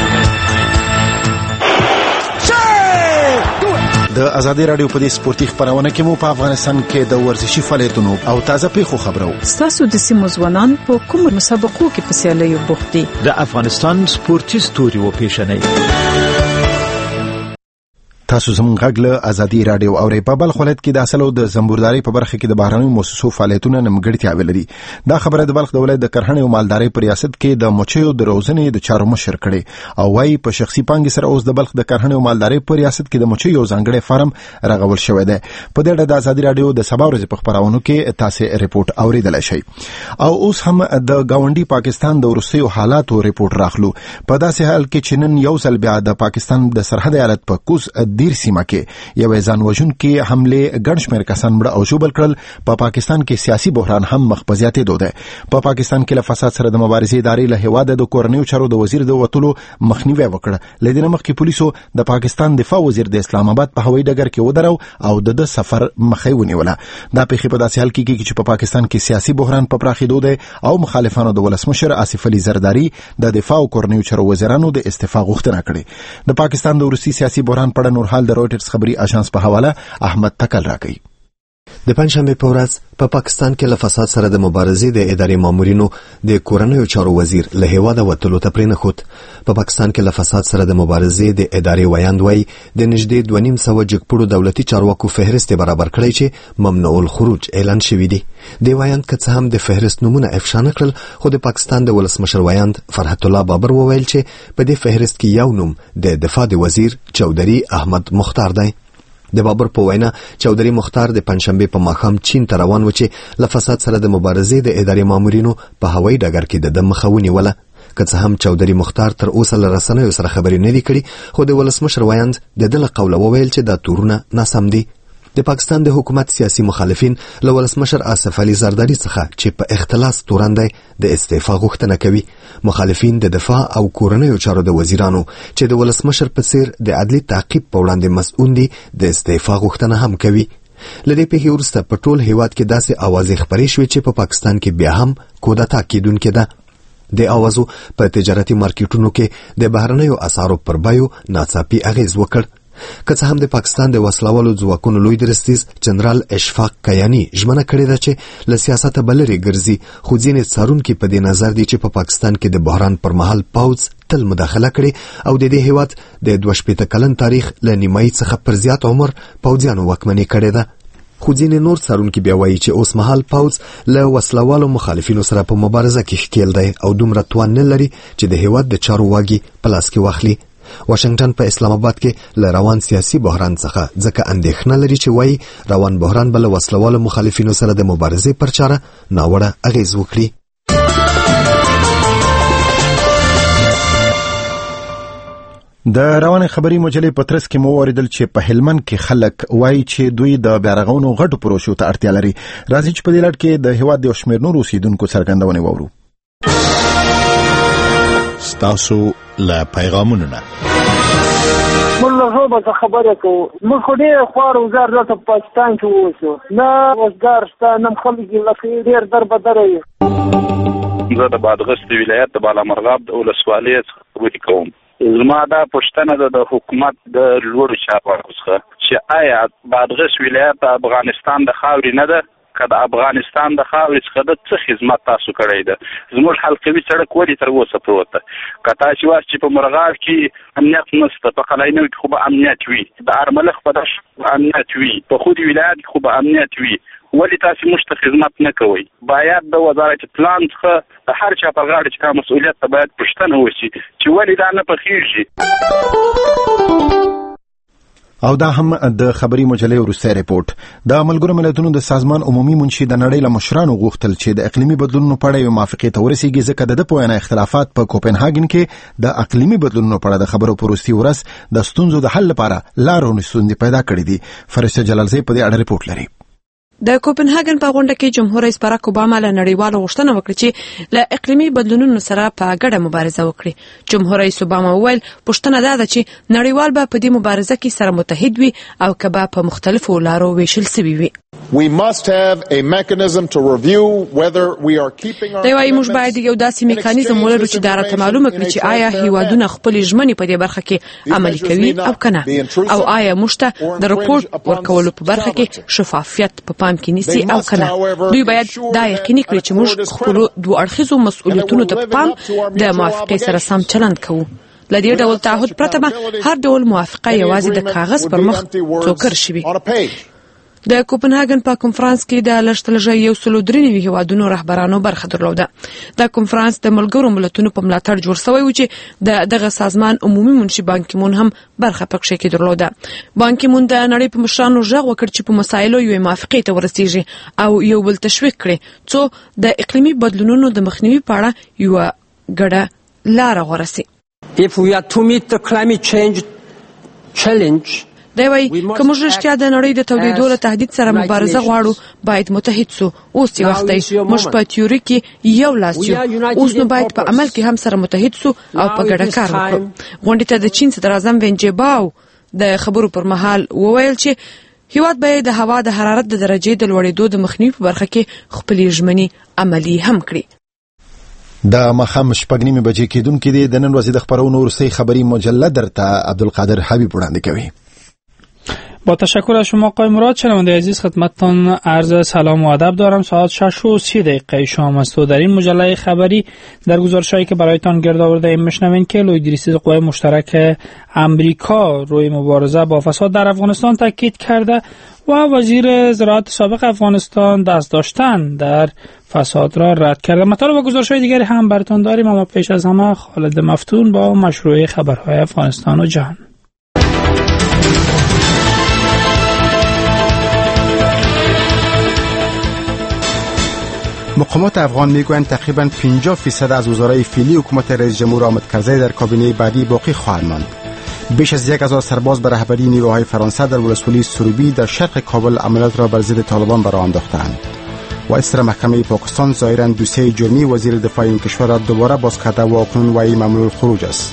د ازادي راډیو په دې سپورتي خبرونه کې مو په افغانستان کې د ورزشي فعالیتونو او تازه پیښو خبرو. ستاسو د سیمو ځوانان په کوم مسابقو کې په سیالیو بوخت دي؟ د افغانستان سپورتي ستوري و پیژنئ. تاسو زموږ غږ له ازادي رادیو اورئ. په بلخ ولایت کې د حاصلو د زنبوردارۍ په برخه کې د بهرنیو مؤسسو فعالیتونه نیمګړتیاوې لري. دا خبره د بلخ د ولایت د کرهڼې او مالدارۍ په ریاست کې د مچیو د روزنې د چارو مشر کړي او وايي په شخصي پانګې سره اوس د بلخ د کرهڼې او مالدارۍ په ریاست کې د مچیو ځانګړی فارم رغول شوی دی. په دې اړه د ازادي رادیو د سبا ورځې په خبرونو کې تاسو ریپورت اوریدلای شئ. او اوس هم د گاونډي پاکستان د وروستیو حالاتو ریپورت راخلو. په داسې حال کې چې نن یو ځل بیا د پاکستان د سرحد ایالت په کوز دیر سیمه کې یو ځان وژونکي حمله ګڼ شمېر کسان مړه او ژوبل کړل. په پاکستان کې سیاسي بحران هم مخ په زیاتېدو دی. په پاکستان کې له فساد سره د مبارزې ادارې له هیواده د کورنیو چارو د وزیر د وټولو مخنیوي وکړ. لدینه مخکې پولیسو د پاکستان دفاع وزیر د اسلام آباد په هوایي ډګر کې ودرو او د سفر مخې ونیوله. دا پیښې په داسې حال کې کېږي چې په پاکستان کې سیاسي بحران په پراخېدو دی او مخالفانو د ولسمشر آصف علي زرداری د دفاع او کورنیو چارو وزیرانو د استعفا غوښتنه کړې. د پاکستان د روسي سیاسي بحران په اړه نور حال د رويټرز خبري اژانس په حواله احمد تکل راکړي. د پنځشنبه په ورځ په پاکستان کې له فساد سره د مبارزې د ادارې مامورینو د کورنیو چارو وزیر له هیواده وتلو ته پرې نه خود. په پاکستان کې له فساد سره د مبارزې د ادارې ویاند وای د نږدې دوه نیم سوه جګپړو دولتي چارواکو فهرست برابر کړی چې ممنوع الخروج اعلان شوی دی. د ویاند که څه هم د فهرست نمونه افشا نه کړل خو د پاکستان د ولسمشر ویاند فرحت الله بابر وویل چې په دې فهرست کې یو نوم د دفاع د وزیر چودري احمد مختار دی. د بابر په وینا چودري مختار د پنځشنبه په ماښام چین ته روان و چې له فساد سره د مبارزې د ادارې مامورینو په هوایي ډګر کې د مخاوني ولا. که څه هم چودري مختار تر اوسه له رسنیو سره خبرې نه دي کړې خو د ولسمشر ویاند د دله قوله وویل چې دا تورونه ناسم دي. د پاکستان د حکومت سیاسي مخالفین له ولسمشر آصف علي زرداری څخه چې په اختلاس توراندای د استعفا غوښتنه کوي. مخالفین د دفاع او کورنیو چارو د وزیرانو چې د ولسمشر په څیر د عدلي تعقیب په وړاندې مسؤل دي د استعفا غوښتنه هم کوي. لدې پیښې وروسته په ټول هیواد کې داسې اوازې خپرې شوې چې په پا پاکستان کې بیا هم کودتا کېدونکې ده. د اوازو په تجارتي مارکیټونو کې د بهرنیو اسعارو پر بیو ناڅاپي اغیز وکړ. که څه هم د پاکستان د وسلوالو ځواکونو لوی درستیز جنرال اشفاق کیانی ژمنه کړې ده چې له سیاسته بلري ګرځي خو ځینې څارونکي په دې نظر دي چې په پا پاکستان کې د بحران پر مهال پوځ تل مداخله کړې او د دې هیواد د دوه شپېته کلن تاریخ له نیمایي څخه پر زیات عمر پوځیانو واکمني کړې ده. خو ځینې نور څارونکي بیا وایي چې اوس مهال پوځ له وسلوالو مخالفینو سره په مبارزه کې ښکیل دی او دومره توان نه لري چې د هیواد د چارو واګي په لاس کې واخلي. واشنگټن په اسلام آباد کې له روان سیاسي بحران څخه ځکه اندېښنه لري چې وایي روان بحران بل وسلوالو مخالفینو سره د مبارزې پر چاره ناوړه اغیز وکړي. د روانه خبري مجلې پترس کې مو اوریدل چې په هلمند کې خلک وایي چې دوی د بیارغونو غټو پروژو ته اړتیا لري. راځي چې په دې لړ کې د هیواد د شمیر نور اوسیدونکو څرګندونه وورو. تاسو لا پیغامونه نه موږ له به خبره کوو. موږ خو ډېر خوار وزار دلته په پاکستان کې اوسو نه وزګار شته نه خلک لکه ډېر در بدره یې. زه د بادغیس ولایت د بالامرغاب د ولسوالۍ څخه خبرې کوم. زما دا پوښتنه ده د حکومت د لوړو چارواکو څخه چې آیا بادغیس ولایت د افغانستان د خاورې نه ده که د افغانستان د خاورې څخه د څه خدمت تاسو کړی ده؟ زموږ حلقوي سړک ولې تر اوسه پروت ده؟ که تاسو وایئ چې په مرغاب کې امنیت نشته، په قلعهنو کې خو به امنیت وي، د ارملخ په دښت به امنیت وي، په خود ولایت کې خو به امنیت وي، ولې تاسو موږ ته خدمت نه کوئ؟ باید د وزارت پلان څخه د هر چا په غاړه چې کوم مسؤلیت ته باید پوښتنه وشي چې ولې دا نه پخېږي. او دا هم د خبري مجلې وروستی ریپورت. د ملګرو ملتونو د سازمان عمومي منشي د نړۍ له مشرانو غوښتل چې د اقلیمي بدلونونو په اړه یو موافقې ته ورسیږي ځکه د ده په وینا اختلافات په کوپنهاګن کې د اقلیمي بدلونونو په اړه د خبرو په وروستي ورځ د ستونزو د حل لپاره لارو ستونزې پیدا کړې دي. فرشته جلالزی په دې اړه ریپورت لري. د کوپنهاګن په غونډه کې جمهور رئیس باراک اوباما له نړیوالو غوښتنه وکړه چې له اقلیمي بدلونونو سره په ګډه مبارزه وکړي. جمهور رئیس اوباما وویل پوښتنه دا ده چې نړیوال به په دې مبارزه کې سره متحد وي او که به په مختلفو لارو ویشل سوي وي. We must have a mechanism to review whether we are keeping our دوی موږ باید یو داسې میکانیزم ولرو چې دا راته معلومه کړي چې آیا هیوادونه خپل ژمنې په دې برخه کې عملي کوي او کنه، او آیا موږ ته د راپورټ ورکولو په برخه کې شفافیت په پام کې نیسي او کنه. دوی باید دا یقیني کړي چې موږ خپل دوه اړخیزو مسؤلیتونو ته پام د موافقې سره سم چلند کوو. لدې ډول تعهد پرته به هر ډول موافقه یوازې د کاغذ پر مخ څوکر شوي. د کوپنهاګن په کنفرانس کې د لږترلږه یو سلو درې نوي هیوادونو رهبرانو برخه درلوده. دا کنفرانس د ملګرو ملتونو په ملاتړ جوړ شوی و چې د دغه سازمان عمومي منشي بانکیمون هم برخه پکښې کې درلوده. بانکیمون د نړۍ په مشرانو غږ وکړ چې په مسایلو یوې موافقې ته ورسیږي او یو بل تشویق کړي څو د اقلیمي بدلونونو د مخنیوي په اړه یوه ګډه لاره غوره سي. If we are to meet the climate change challenge, دی وایي که موږ رښتیا د نړۍ د تودېدو له تهدید سره مبارزه غواړو باید متحد سو. اوس یې وخت دی. موږ په تیوري کې یو لاس یو، اوس نو باید په عمل کې هم سره متحد سو او په ګډه کار وکړو. غونډې ته د چین صدر اعظم وین جیباو د خبرو پر مهال وویل چې هیواد به د هوا د حرارت د درجې د لوړېدو د مخنیوي په برخه کې خپلې ژمنې عملي هم کړي. د ماښام شپږ نیمې بجې کېدونکې دی. د نن ورځې د خپرونو وروستۍ خبري مجله درته عبدالقادر حبیب وړاندې کوي. با تشکر از شما آقای مراد. شنونده عزیز خدمتتان عرض سلام و ادب دارم. ساعت شش و سی دقیقه شام است و در این مجله خبری در گزارش‌هایی که برایتان گرد آورده ایم میشنوین که لوید ریسیز قوای مشترک امریکا روی مبارزه با فساد در افغانستان تاکید کرده و وزیر زراعت سابق افغانستان دست داشتن در فساد را رد کرده. مطالب و گزارش‌های دیگری هم براتون داریم، اما پیش از همه خالد مفتون با مشروع خبرهای افغانستان و جهان. مقامات افغان میگویند تقریباً پنجاه فیصد از وزرای فعلی حکومت رئیس جمهور حامد کرزی در کابینه بعدی باقی خواهند ماند. بیش از یک هزار سرباز به رهبری نیروهای فرانسه در ولسوالی سروبی در شرق کابل عملیات را بر ضد طالبان برآ انداختند. و اصر محکمه پاکستان ظاهراً دوسیه جرمی وزیر دفاع این کشور را دوباره باز کرده و اکنون وی ممنوع الخروج است.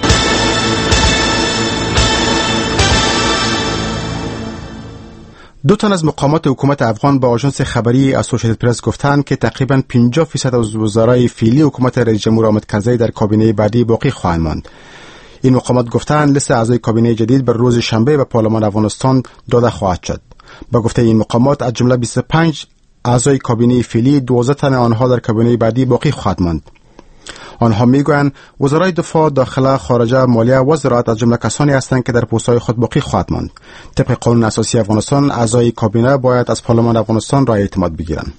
دو تن از مقامات حکومت افغان با آژانس خبری اسوسییتد پرس گفتند که تقریباً پنجاه فیصد از وزرای فعلی حکومت رئیس جمهور حامد کرزی در کابینه بعدی باقی خواهند ماند. این مقامات گفتند لیست اعضای کابینه جدید بر روز شنبه به پارلمان افغانستان داده خواهد شد. با گفته این مقامات از جمله بیست و پنج اعضای کابینه فعلی دوازده تن آنها در کابینه بعدی باقی خواهد ماند. آنها میگویند وزرای دفاع، داخله، خارجه، مالیه و زراعت از جمله کسانی هستند که در پست‌های خود باقی خواهد ماند. طبق قانون اساسی افغانستان اعضای کابینه باید از پارلمان افغانستان رای اعتماد بگیرند.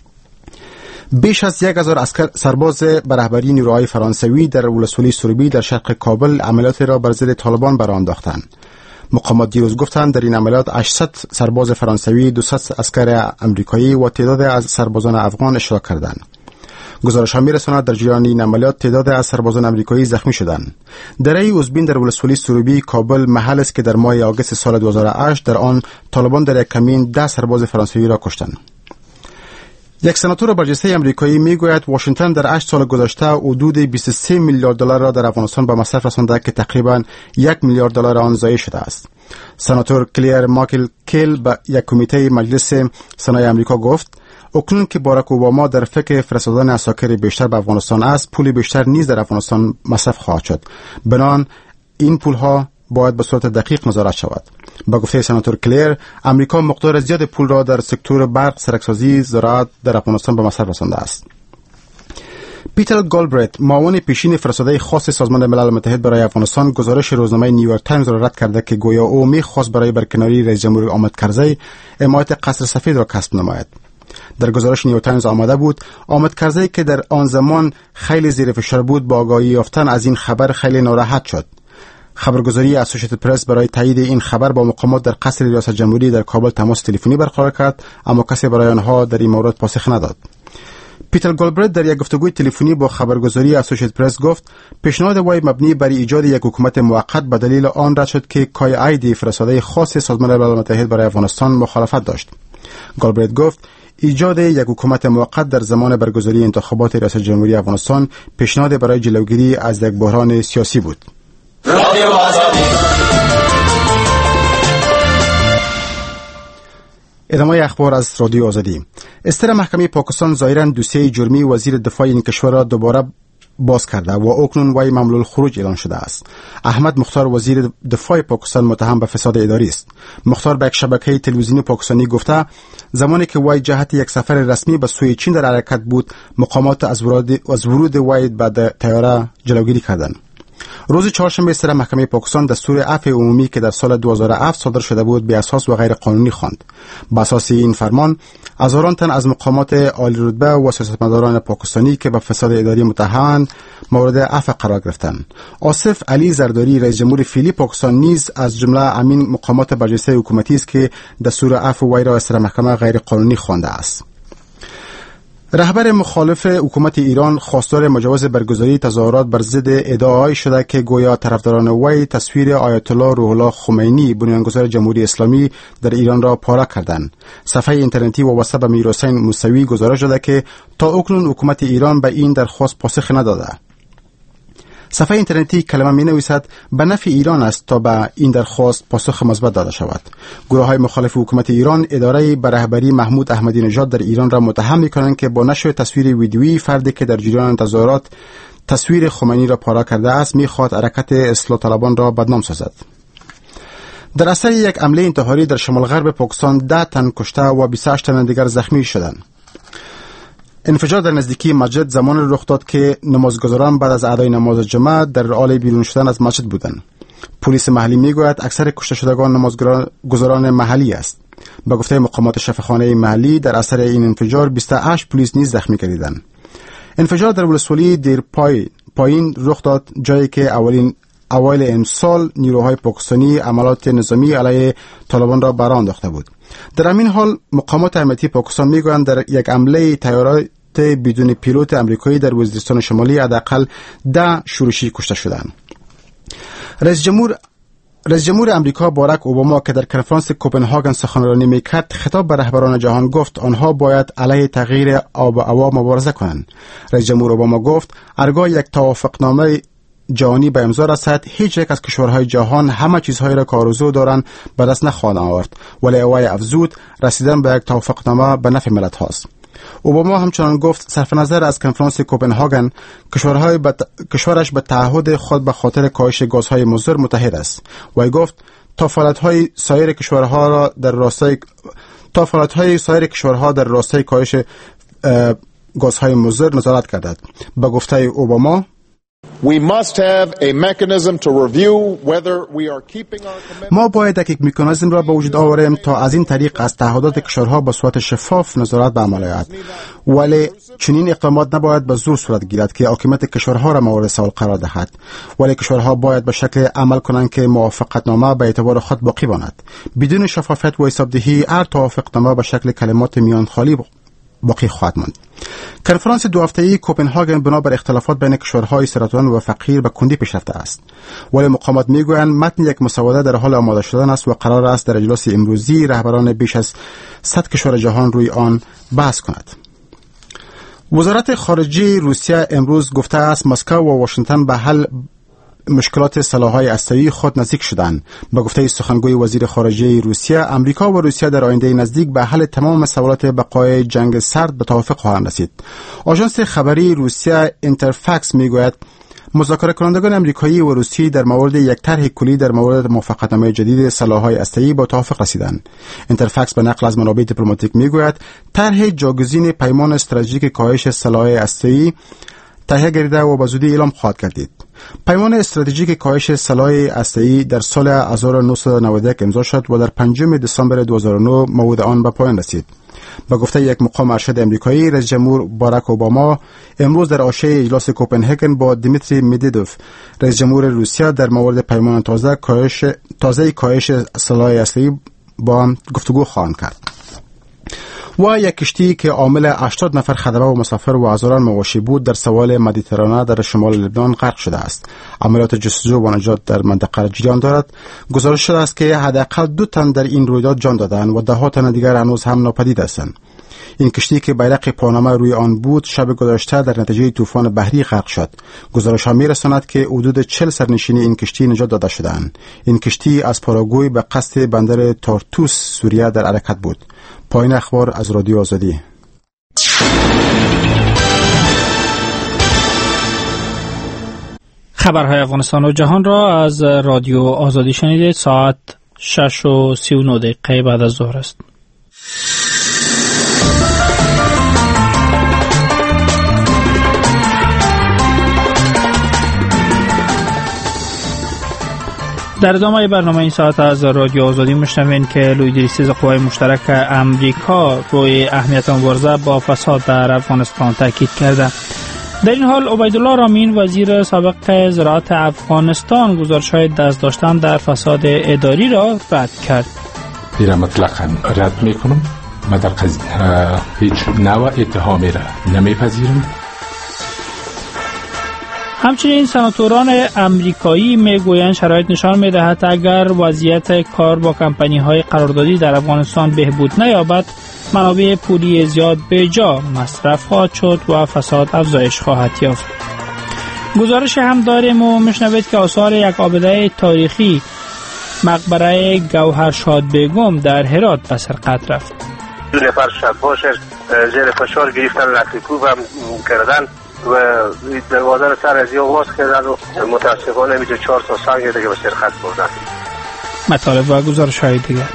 بیش از یک هزار عسکر سرباز به رهبری نیروهای فرانسوی در ولسوالی سروبی در شرق کابل عملیات را بر ضد طالبان برآ انداختند. مقامات دیروز گفتند در این عملیات هشتصد سرباز فرانسوی، دویست عسکر امریکایی و تعداد از سربازان افغان اشتراک کردند. گزارش‌ها می‌رساند در جریان این عملیات تعداد از سربازان امریکایی زخمی شدند. دره اوزبین در ولسوالی سروبی کابل محل است که در ماه آگوست سال دو هزار و هشت در آن طالبان در یک کمین ده سرباز فرانسوی را کشتند. یک سناتور برجسته امریکایی میگوید واشنگتن در هشت سال گذشته حدود بیست و سه میلیارد دلار را در افغانستان به مصرف رسانده که تقریباً یک میلیارد دلار آن ضایع شده است. سناتور کلیر مایکل کیل به یک کمیته مجلس سنای آمریکا گفت اکنون که باراک اوباما در فکر فرستادن عساکر بیشتر به افغانستان است، پول بیشتر نیز در افغانستان مصرف خواهد شد. بنابراین این پولها باید به صورت دقیق نظارت شود. با گفته سناتور کلیر، امریکا مقدار زیاد پول را در سکتور برق، سرکسازی، زراعت در افغانستان به مصرف رسانده است. پیتر گالبرت، معاون پیشین فرستاده خاص سازمان ملل متحد برای افغانستان، گزارش روزنامه نیویورک تایمز را رد کرده که گویا او می‌خواست برای برکناری رئیس جمهور حامد کرزی حمایت قصر سفید را کسب نماید. در گزارش نیو تایمز آمده بود حامد کرزی که در آن زمان خیلی زیر فشار بود با آگاهی یافتن از این خبر خیلی ناراحت شد. خبرگزاری اسوسییتد پرس برای تایید این خبر با مقامات در قصر ریاست جمهوری در کابل تماس تلفنی برقرار کرد، اما کسی برای آنها در این مورد پاسخ نداد. پیتر گالبرت در یک گفتگوی تلفنی با خبرگزاری اسوسییتد پرس گفت پیشنهاد وی مبنی بر ایجاد یک حکومت موقت به دلیل آن رد شد که کای آیدی فرستاده خاص سازمان ملل متحد برای افغانستان مخالفت داشت. گالبرت گفت ایجاد یک حکومت موقت در زمان برگزاری انتخابات ریاست جمهوری افغانستان پیشنهاد برای جلوگیری از یک بحران سیاسی بود. ادامه اخبار از رادیو آزادی. استر محکمه پاکستان ظاهراً دوسیه جرمی وزیر دفاع این کشور را دوباره باز کرده و اکنون وی ممنوع الخروج اعلان شده است. احمد مختار وزیر دفاع پاکستان متهم به فساد اداری است. مختار به یک شبکه تلویزیونی پاکستانی گفته زمانی که وی جهت یک سفر رسمی به سوی چین در حرکت بود، مقامات از ورود از ورود وی به طیاره جلوگیری کردند. روز چهارشنبه سر محکمه پاکستان دستور عفو عمومی که در سال دو هزار و هفت صادر شده بود به اساس و غیر قانونی خواند. بر اساس این فرمان هزاران تن از مقامات عالی رتبه و سیاستمداران پاکستانی که به فساد اداری متهمند مورد عفو قرار گرفتند. آصف علی زرداری رئیس جمهور فعلی پاکستان نیز از جمله امین مقامات برجسته حکومتی است که دستور عفو وی را سر محکمه غیر قانونی خوانده است. رهبر مخالف حکومت ایران خواستار مجوز برگزاری تظاهرات بر ضد ادعاهایی شده که گویا طرفداران وی تصویر آیت الله روح الله خمینی بنیانگذار جمهوری اسلامی در ایران را پاره کردند. صفحه اینترنتی وابسته به میرحسین موسوی گزارش داده که تا اکنون حکومت ایران به این درخواست پاسخ نداده. صفحه اینترنتی کلمه می نویسد به نفع ایران است تا به این درخواست پاسخ مثبت داده شود. گروه های مخالف حکومت ایران اداره به رهبری محمود احمدی نژاد در ایران را متهم می کنند که با نشر تصویر ویدیویی فردی که در جریان تظاهرات تصویر خمینی را پاره کرده است می خواهد حرکت اصلاح طلبان را بدنام سازد. در اثر یک حمله انتحاری در شمال غرب پاکستان ده تن کشته و بیست و هشت تن دیگر زخمی شدند. انفجار در نزدیکی مسجد زمان رخ داد که نمازگزاران بعد از ادای نماز جمعه در حال بیرون شدن از مسجد بودند. پلیس محلی میگوید اکثر کشته شدگان نمازگزاران محلی است. به گفته مقامات شفاخانه محلی در اثر این انفجار بیست و هشت پلیس نیز زخمی گردیدند. انفجار در ولسوالی دیر پای پایین رخ داد، جایی که اولین اوایل امسال نیروهای پاکستانی عملیات نظامی علیه طالبان را برآ انداخته بود. در همین حال مقامات امنیتی پاکستان میگویند در یک حمله طیارات بدون پیلوت امریکایی در وزیرستان شمالی حداقل ده شورشی کشته شدند. رئیس جمهور رئیس جمهور امریکا باراک اوباما که در کنفرانس کوپنهاگن سخنرانی میکرد خطاب به رهبران جهان گفت آنها باید علیه تغییر آب و هوا مبارزه کنند. رئیس جمهور اوباما گفت هرگاه یک توافقنامه جهانی به امضا رسد هیچ یک از کشورهای جهان همه چیزهایی را که آرزو دارند به دست نخواهند آورد، ولی اوای افزود رسیدن به یک توافقنامه به نفع ملت هاست. اوباما همچنان گفت صرف نظر از کنفرانس کوپنهاگن کشورهای بت... کشورش به تعهد خود به خاطر کاهش گازهای مضر متحد است. وی گفت تا فعالیت‌های سایر کشورها را در راستای تا فعالیت‌های سایر کشورها در راستای کاهش گازهای مضر نظارت کردند. به گفته اوباما We must have a mechanism to review whether we are keeping our commitment. ما باید یک مکانیزم را به وجود آوریم تا از این طریق از تعهدات کشورها به صورت شفاف نظارت به عمل آید. ولی چنین اقدامات نباید به زور صورت گیرد که حاکمیت کشورها را مورد سوال قرار دهد. ولی کشورها باید به شکل عمل کنند که موافقتنامه به اعتبار خود باقی ماند. بدون شفافیت و حسابدهی هر توافقنامه به شکل کلمات میان خالی باقی خواهد ماند. کنفرانس دو هفته‌ای کوپنهاگن بنابر اختلافات بین کشورهای ثروتمند و فقیر به کندی پیش رفته است. ولی مقامات میگویند متن یک مسوده در حال آماده شدن است و قرار است در اجلاس امروزی رهبران بیش از صد کشور جهان روی آن بحث کند. وزارت خارجه روسیه امروز گفته است مسکو و واشنگتن به حل مشکلات سلاح‌های هسته‌ای خود نزدیک شدند. به گفته سخنگوی وزیر خارجه روسیه، امریکا و روسیه در آینده نزدیک به حل تمام سوالات بقای جنگ سرد به توافق خواهند رسید. آژانس خبری روسیه اینترفکس میگوید مذاکره کنندگان امریکایی و روسی در مورد یک طرح کلی در مورد موافقتنامه جدید سلاح‌های هسته‌ای با توافق رسیدند. اینترفکس به نقل از منابع دیپلماتیک میگوید طرح جاگزین پیمان استراتژیک کاهش سلاح‌های هسته‌ای تهیه گردیده و به زودی اعلام خواهد گردید. پیمان استراتژیک کاهش سلاح هسته‌ای در سال هزار و نهصد و نود و یک امضا شد و در پنجم دسامبر دو هزار و نه موعد آن به پایان رسید. به گفته یک مقام ارشد امریکایی، رئیس جمهور باراک اوباما امروز در حاشیه اجلاس کوپنهاگن با دیمیتری مدودوف، رئیس جمهور روسیه، در مورد پیمان تازه کاهش تازه کاهش سلاح هسته‌ای با هم گفتگو خواهند کرد. و یک کشتی که حامل هشتاد نفر خدمه و مسافر و هزاران مواشی بود در سواحل مدیترانه در شمال لبنان غرق شده است. عملیات جستجو و نجات در منطقه جریان دارد. گزارش شده است که حداقل دو تن در این رویداد جان دادند و ده ها تن دیگر هنوز هم ناپدید هستند. این کشتی که بیرق پاناما روی آن بود شب گذشته در نتیجه طوفان بحری غرق شد. گزارش‌ها می‌رساند که حدود چهل سرنشین این کشتی نجات داده شدند. این کشتی از پاراگوئه به قصد بندر تارتوس سوریه در حرکت بود. پایان اخبار از رادیو آزادی. خبرهای افغانستان و جهان را از رادیو آزادی شنیدید. ساعت شش و سی و نه دقیقه بعد از ظهر است. در ادامه برنامه این ساعت از رادیو آزادی میشنوین که لویدریسیز قوای مشترک امریکا روی اهمیت مبارزه با فساد در افغانستان تاکید کرده. در این حال عبیدالله رامین وزیر سابق زراعت افغانستان گزارش‌های دست داشتن در فساد اداری را رد کرد. ایرا مطلقاً رد میکنم. من در هیچ نوع اتهامی را نمیپذیرم. همچنین سناتوران امریکایی میگویند شرایط نشان میدهد اگر وضعیت کار با کمپانی‌های قراردادی در افغانستان بهبود نیابد، منابع پولی زیاد به جا مصرف خواهد شد و فساد افزایش خواهد یافت. گزارش هم داریم و میشنوید که آثار یک آبده تاریخی مقبره گوهرشاد بیگم در هرات به سرقت رفت. دو نفر شباش زیر فشار گرفتن رفیکوب هم کردن و دروازه رو سر از یا واس کردن و متاسفانه میشه چهار تا سنگ دیگه به سرقت بردن. مطالب و گزارش های دیگر.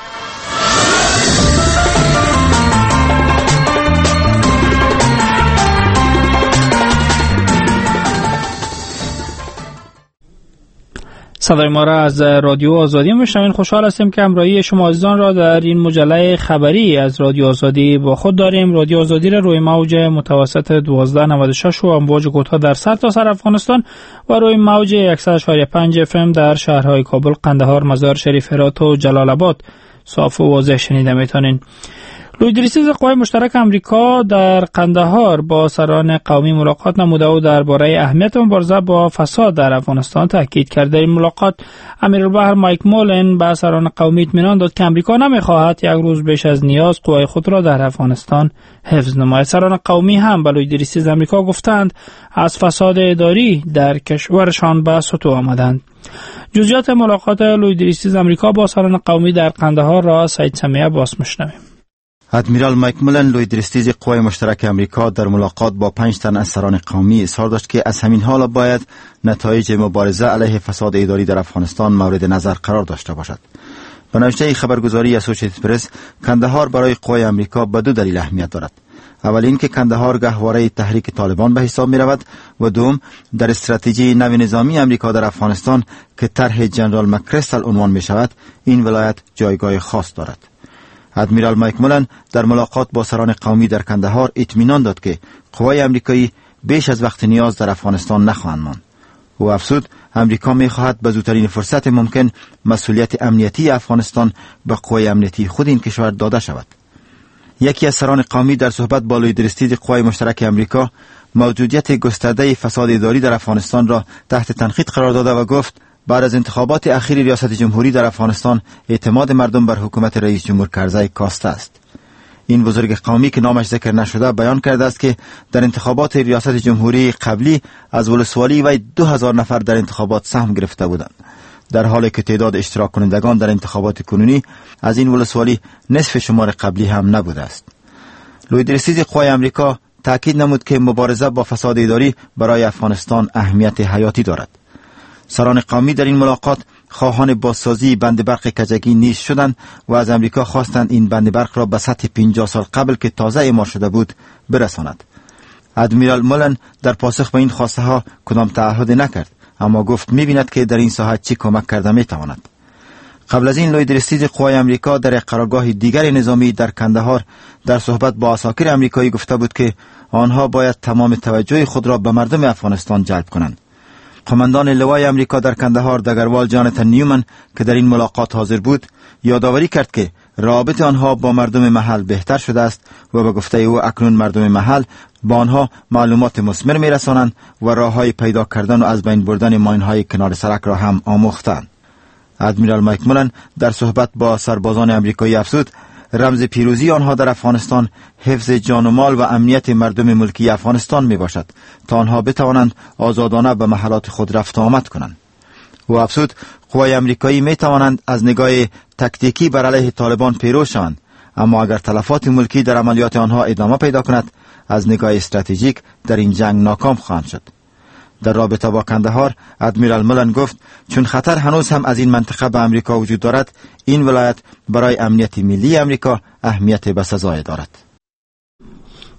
صدای ما را از رادیو آزادی میشنوین. خوشحال هستیم که همراهی شما عزیزان را در این مجله خبری از رادیو آزادی با خود داریم. رادیو آزادی را روی موج متوسط دوازده نود و شش و امواج کوتاه در سرتاسر افغانستان و روی موج صد و شش و پنج اف ام در شهرهای کابل، قندهار، مزار شریف، هرات و جلال آباد صاف و واضح شنیده میتونین. لویدریسیز قوای مشترک امریکا در قندهار با سران قومی ملاقات نموده و درباره اهمیت مبارزه با فساد در افغانستان تاکید کرد. در این ملاقات امیرالبحر مایک مولن به سران قومی اطمینان داد که امریکا نمیخواهد یک روز بیش از نیاز قوای خود را در افغانستان حفظ نماید. سران قومی هم به لویدریسیز امریکا گفتند از فساد اداری در کشورشان به سطوح آمدند. جزئیات ملاقات لویدریسیز امریکا با سران قومی در قندهار را سعید سمیه باز میشنویم. ادمیرال مایک مولن لویدریسیز قوای مشترک امریکا در ملاقات با پنج تن از سران قومی اظهار داشت که از همین حال باید نتایج مبارزه علیه فساد اداری در افغانستان مورد نظر قرار داشته باشد. به نوشته خبرگزاری اسوسییتد پرس، کندهار برای قوای امریکا به دو دلیل اهمیت دارد. اول اینکه کندهار گهواره تحریک طالبان به حساب می رود و دوم در استراتژی نو نظامی امریکا در افغانستان که طرح جنرال مکریستل عنوان می شود، این ولایت جایگاه خاص دارد. ادمیرال مایک مولن در ملاقات با سران قومی در کندهار اطمینان داد که قوای امریکایی بیش از وقت نیاز در افغانستان نخواهند ماند. او افزود امریکا می‌خواهد به زودترین فرصت ممکن مسئولیت امنیتی افغانستان به قوای امنیتی خود این کشور داده شود. یکی از سران قومی در صحبت با لویدریسیز قوای مشترک امریکا موجودیت گسترده فساد اداری در افغانستان را تحت تنقید قرار داده و گفت بعد از انتخابات اخیر ریاست جمهوری در افغانستان اعتماد مردم بر حکومت رئیس جمهور کرزی کاسته است. این بزرگ قومی که نامش ذکر نشده بیان کرده است که در انتخابات ریاست جمهوری قبلی از ولسوالی و دو هزار نفر در انتخابات سهم گرفته بودند، در حالی که تعداد اشتراک کنندگان در انتخابات کنونی از این ولسوالی نصف شمار قبلی هم نبوده است. لویدریسیز قوای امریکا تاکید نمود که مبارزه با فساد اداری برای افغانستان اهمیت حیاتی دارد. سران قومی در این ملاقات خواهان بازسازی بند برق کجگی نیز شدند و از امریکا خواستند این بند برق را به سطح پنجاه سال قبل که تازه اعمار شده بود برساند. ادمیرال مولن در پاسخ به این خواسته ها کدام تعهد نکرد، اما گفت می‌بیند که در این ساحت چی کمک کرده می‌تواند. قبل از این لویدریسیز قوای امریکا در یک قرارگاه دیگر نظامی در کندهار در صحبت با عساکر امریکایی گفته بود که آنها باید تمام توجه خود را به مردم افغانستان جلب کنند. قماندان لوای امریکا در کندهار دگروال جاناتان نیومن که در این ملاقات حاضر بود یادآوری کرد که رابطه آنها با مردم محل بهتر شده است و به گفته او اکنون مردم محل با آنها معلومات مثمر می‌رسانند و راه‌های پیدا کردن و از بین بردن ماین‌های کنار سرک را هم آموختند. ادمیرال مایک مولن در صحبت با سربازان امریکایی افزود رمز پیروزی آنها در افغانستان حفظ جان و مال و امنیت مردم ملکی افغانستان می باشد تا آنها بتوانند آزادانه به محلات خود رفت و آمد کنند. و افزود قوای امریکایی می توانند از نگاه تکتیکی بر علیه طالبان پیرو شوند، اما اگر تلفات ملکی در عملیات آنها ادامه پیدا کند از نگاه استراتژیک در این جنگ ناکام خواهند شد. در رابطه با کندهار ادمیرال مولن گفت چون خطر هنوز هم از این منطقه به امریکا وجود دارد، این ولایت برای امنیت ملی امریکا اهمیت بسزای دارد.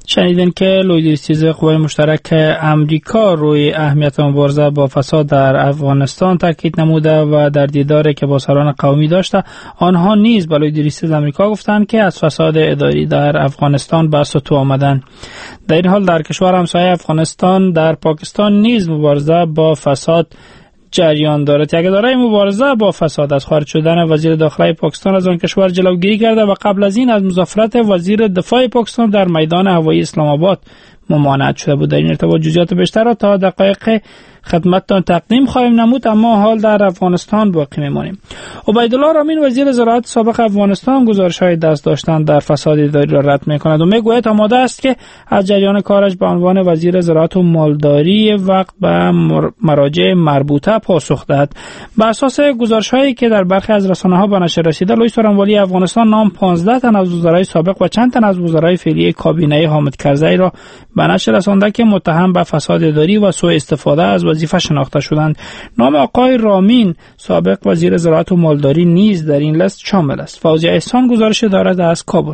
شنیدین که لوی درستیز قوای مشترک امریکا روی اهمیت مبارزه با فساد در افغانستان تاکید نموده و در دیداری که با سران قومی داشته آنها نیز به لوی درستیز امریکا گفتند که از فساد اداری در افغانستان به سطوح آمدند. در این حال در کشور همسایه افغانستان در پاکستان نیز مبارزه با فساد جریان دارد. یک اداره مبارزه با فساد از خارج شدن وزیر داخله پاکستان از آن کشور جلوگیری کرده و قبل از این از مسافرت وزیر دفاع پاکستان در میدان هوایی اسلام آباد ممانعت شده بود. در این ارتباط جزئیات بیشتر را تا دقایق خدمتتان تقدیم خواهیم نمود، اما حال در افغانستان باقی میمانیم. عبیدالله رامین وزیر زراعت سابق افغانستان گزارش‌های دست داشتن در فساد اداری را رد می‌کند و میگوید آماده است که از جریان کارش به عنوان وزیر زراعت و مالداری وقت به مراجع مربوطه پاسخ دهد. بر اساس گزارش‌هایی که در برخی از رسانه‌ها به نشر رسیده، لوی سورنوالی افغانستان نام پانزده تن از وزرای سابق و چند تن از وزرای فعلی کابینه حامد کرزی را به نشر رسانده که متهم به فساد اداری و سوء استفاده از وظیفه شناخته شدند. نام آقای رامین سابق وزیر زراعت و مالداری نیز در این لیست شامل است. فوزیه احسان گزارش دارد از کابل.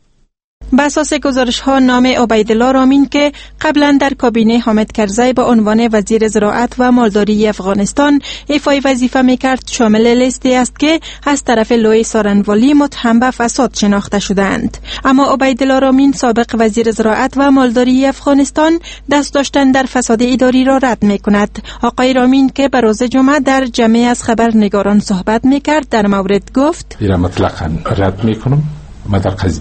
بر اساس گزارش‌ها نام عبیدالله رامین که قبلا در کابینه حامد کرزی به عنوان وزیر زراعت و مالداری افغانستان ایفای وظیفه می‌کرد شامل لیستی است که از طرف لوی سورنوالی متهم به فساد شناخته شدند. اما عبیدالله رامین سابق وزیر زراعت و مالداری افغانستان دست داشتن در فساد اداری را رد می‌کند. آقای رامین که به روز جمعه در جمع از خبرنگاران صحبت می‌کرد در مورد گفت: ایران مطلقاً رد می‌کنم. ما در قض...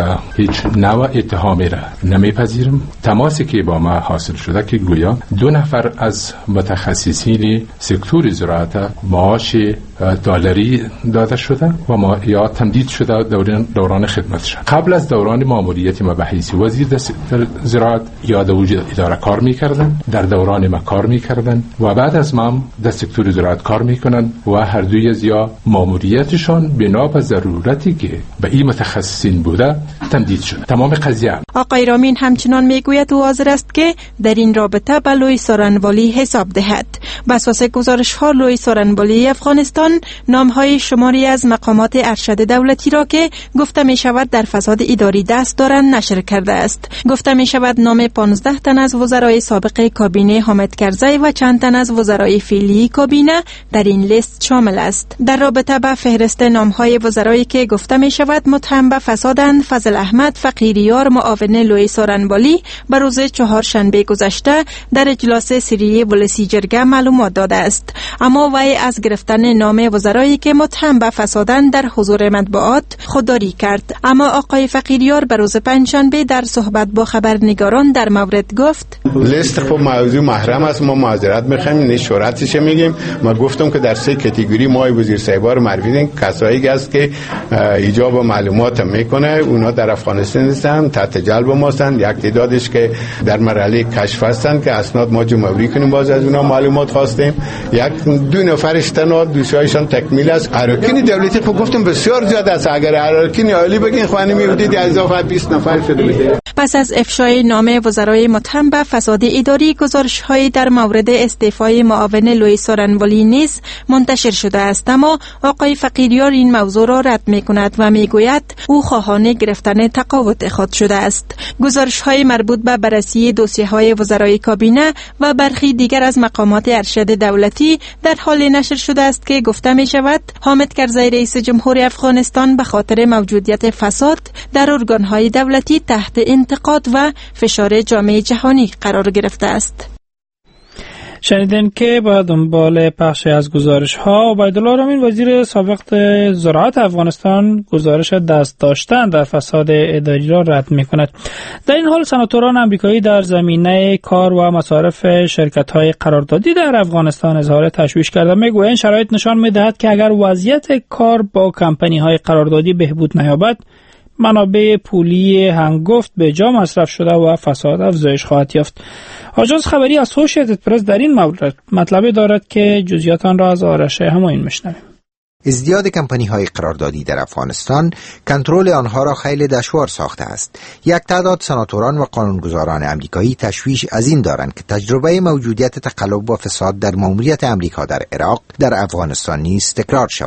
هیچ نوع اتهامی را نمیپذیرم. تماسی که با ما حاصل شده که گویا دو نفر از متخصصین سکتور زراعت معاش دلاری داده شده و ما یا تمدید شده دوران دوران خدمتشان. قبل از دوران ماموریت ما به حیث وزیر زراعت یا در اداره کار میکردن، در دوران ما کار میکردن و بعد از ما در سکتور زراعت کار میکنن و هر دوی از یا ماموریتشان بنا به ضرورتی که به این متخصصین بوده تمدید شده. تمام قضیه. آقای رامین همچنان میگوید او حاضر است که در این رابطه به لوی سورنوالی حساب دهد. بر اساس گزارش‌ها لوی سورنوالی افغانستان نام‌های شماری از مقامات ارشد دولتی را که گفته می‌شود در فساد اداری دست دارند نشر کرده است. گفته می‌شود نام پانزده تن از وزرای سابق کابینه حامد کرزی و چند تن از وزرای فعلی کابینه در این لیست شامل است. در رابطه با فهرست نام‌های وزرایی که گفته می‌شود متهم به فسادند، فضل احمد فقیریار معاون لوی سورنوالی به روز چهارشنبه گذشته در اجلاس سری ولسی جرگه معلومات داده است. اما وی از گرفتن نام وزرایی که متهم به فسادند در حضور مطبوعات خودداری کرد. اما آقای فقیریار به روز پنجشنبه در صحبت با خبرنگاران در مورد گفت: لیست خب موضوع محرم است، ما معذرت می‌خوایم، نه شهرتش میگیم. ما گفتم که در سه کاتگوری ما وزیر صاحبا رو معرفی کسایی است که ایجاب معلومات میکنه، اونا در افغانستان هستن، تحت جلب ما هستند. یک تعدادش که در مرحله کشف هستند که اسناد ما جمع‌آوری کنیم، باز از اونا معلومات خواستیم. یک دو نفرش تنها دوشایشان تکمیل است. اراکین دولتی خب گفتم بسیار زیاد است، اگر اراکین عالی بگین خوانی میودید اضافه بیست نفر شده میشه. پس از افشای نام وزرای متهم به فساد اداری، گزارش‌هایی در مورد استعفای معاون لوی سورنوالی نیز منتشر شده است. اما آقای فقیریار این موضوع را رد می‌کند و میگوید او خواهان گرفتن تقاعد خود شده است. گزارش‌های مربوط به بررسی دوسیه‌های وزرای کابینه و برخی دیگر از مقامات ارشد دولتی در حال نشر شده است که گفته می‌شود حامد کرزی رئیس جمهور افغانستان به خاطر موجودیت فساد در ارگان‌های دولتی تحت انتقاد و فشار جامعه جهانی قرار گرفته است. شنیدین که با دنبال پخش از گزارش ها عبیدالله رامین وزیر سابق زراعت افغانستان گزارش دست داشتن در فساد اداری را رد می کند. در این حال سناتوران آمریکایی در زمینه کار و مصارف شرکت های قراردادی در افغانستان اظهار تشویش کرده. می گویند شرایط نشان می دهد که اگر وضعیت کار با کمپانی های قراردادی بهبود نیابد، منابع پولی هنگفت به جا مصرف شده و فساد افزایش خواهد یافت. آژانس خبری اسوشییتد پرس در این مورد مطلبی دارد که جزئیات آن را از آرش همایون میشنویم. ازدیاد کمپانی‌های قراردادی در افغانستان کنترل آنها را خیلی دشوار ساخته است. یک تعداد سناتوران و قانونگذاران امریکایی تشویش از این دارند که تجربه موجودیت تقلب و فساد در ماموریت امریکا در عراق در افغانستان نیز تکرار شود.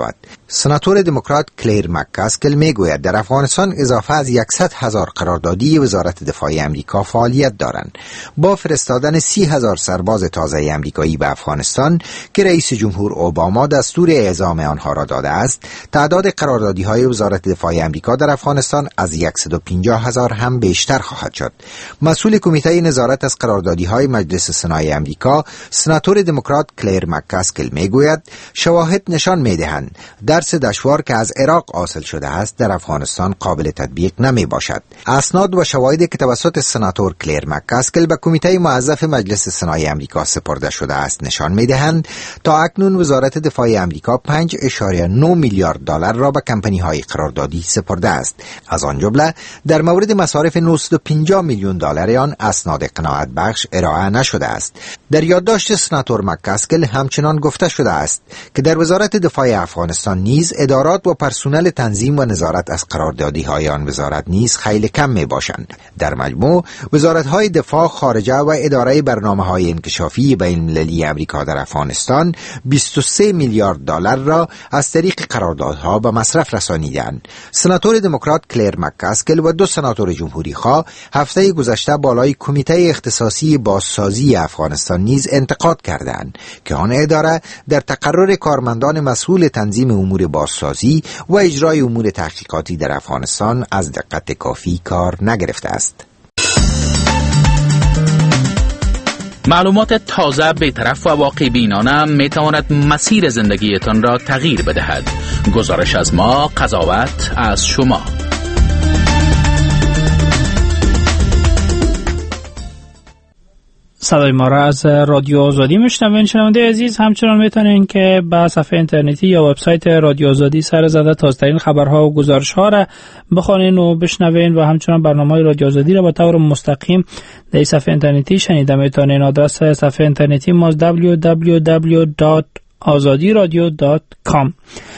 سناتور دموکرات کلیر مککاسکل میگوید در افغانستان اضافه از صد هزار قراردادی وزارت دفاع امریکا فعالیت دارند. با فرستادن سی هزار سرباز تازه امریکایی به افغانستان که رئیس جمهور اوباما دستور اعزام آنها را داده است، تعداد قراردادی های وزارت دفاع امریکا در افغانستان از صد و پنجاه هزار هم بیشتر خواهد شد. مسئول کمیته نظارت از قراردادی های مجلس سنای امریکا، سناتور دموکرات کلیر مککاسکل میگوید شواهد نشان میدهند درس دشوار که از عراق حاصل شده است در افغانستان قابل تطبیق نمی باشد. اسناد و شواهدی که توسط سناتور کلیر مککاسکل به کمیته موظف مجلس سنای امریکا سپرده شده است نشان میدهند تا اکنون وزارت دفاع امریکا پنج اشاره نه میلیارد دلار را به کمپانی های قراردادی سپرده است. از آن جمله در مورد مصارف نهصد و پنجاه میلیون دلار آن اسناد قناعت بخش ارائه نشده است. در یادداشت سناتور مککاسکل همچنان گفته شده است که در وزارت دفاع افغانستان نیز ادارات و پرسنل تنظیم و نظارت از قراردادی های آن وزارت نیز خیلی کم می باشند. در مجموع وزارت های دفاع، خارجه و اداره برنامه های انکشافی بین المللی امریکا در افغانستان بیست و سه میلیارد دلار را از طریق قراردادها به مصرف رسانیدند. سناتور دموکرات کلیر مککاسکل و دو سناتور جمهوری خواه هفته گذشته بالای کمیته اختصاصی بازسازی افغانستان نیز انتقاد کردند که آن اداره در تقرر کارمندان مسئول تنظیم امور بازسازی و اجرای امور تحقیقاتی در افغانستان از دقت کافی کار نگرفته است. معلومات تازه، بی‌طرف و واقع بینانه می تواند مسیر زندگیتان را تغییر بدهد. گزارش از ما، قضاوت از شما. صدای ما را از رادیو آزادی میشنوین. شنونده عزیز، همچنان میتونین که به صفحه اینترنتی یا وبسایت رادیو آزادی سر زده تازه‌ترین خبرها و گزارش‌ها را بخوانین و بشنوین و همچنان برنامه‌های رادیو آزادی را به طور مستقیم در صفحه اینترنتی شنیده میتونین. آدرس صفحه اینترنتی ما دبلیو دبلیو دبلیو دات آزادی رادیو دات کام.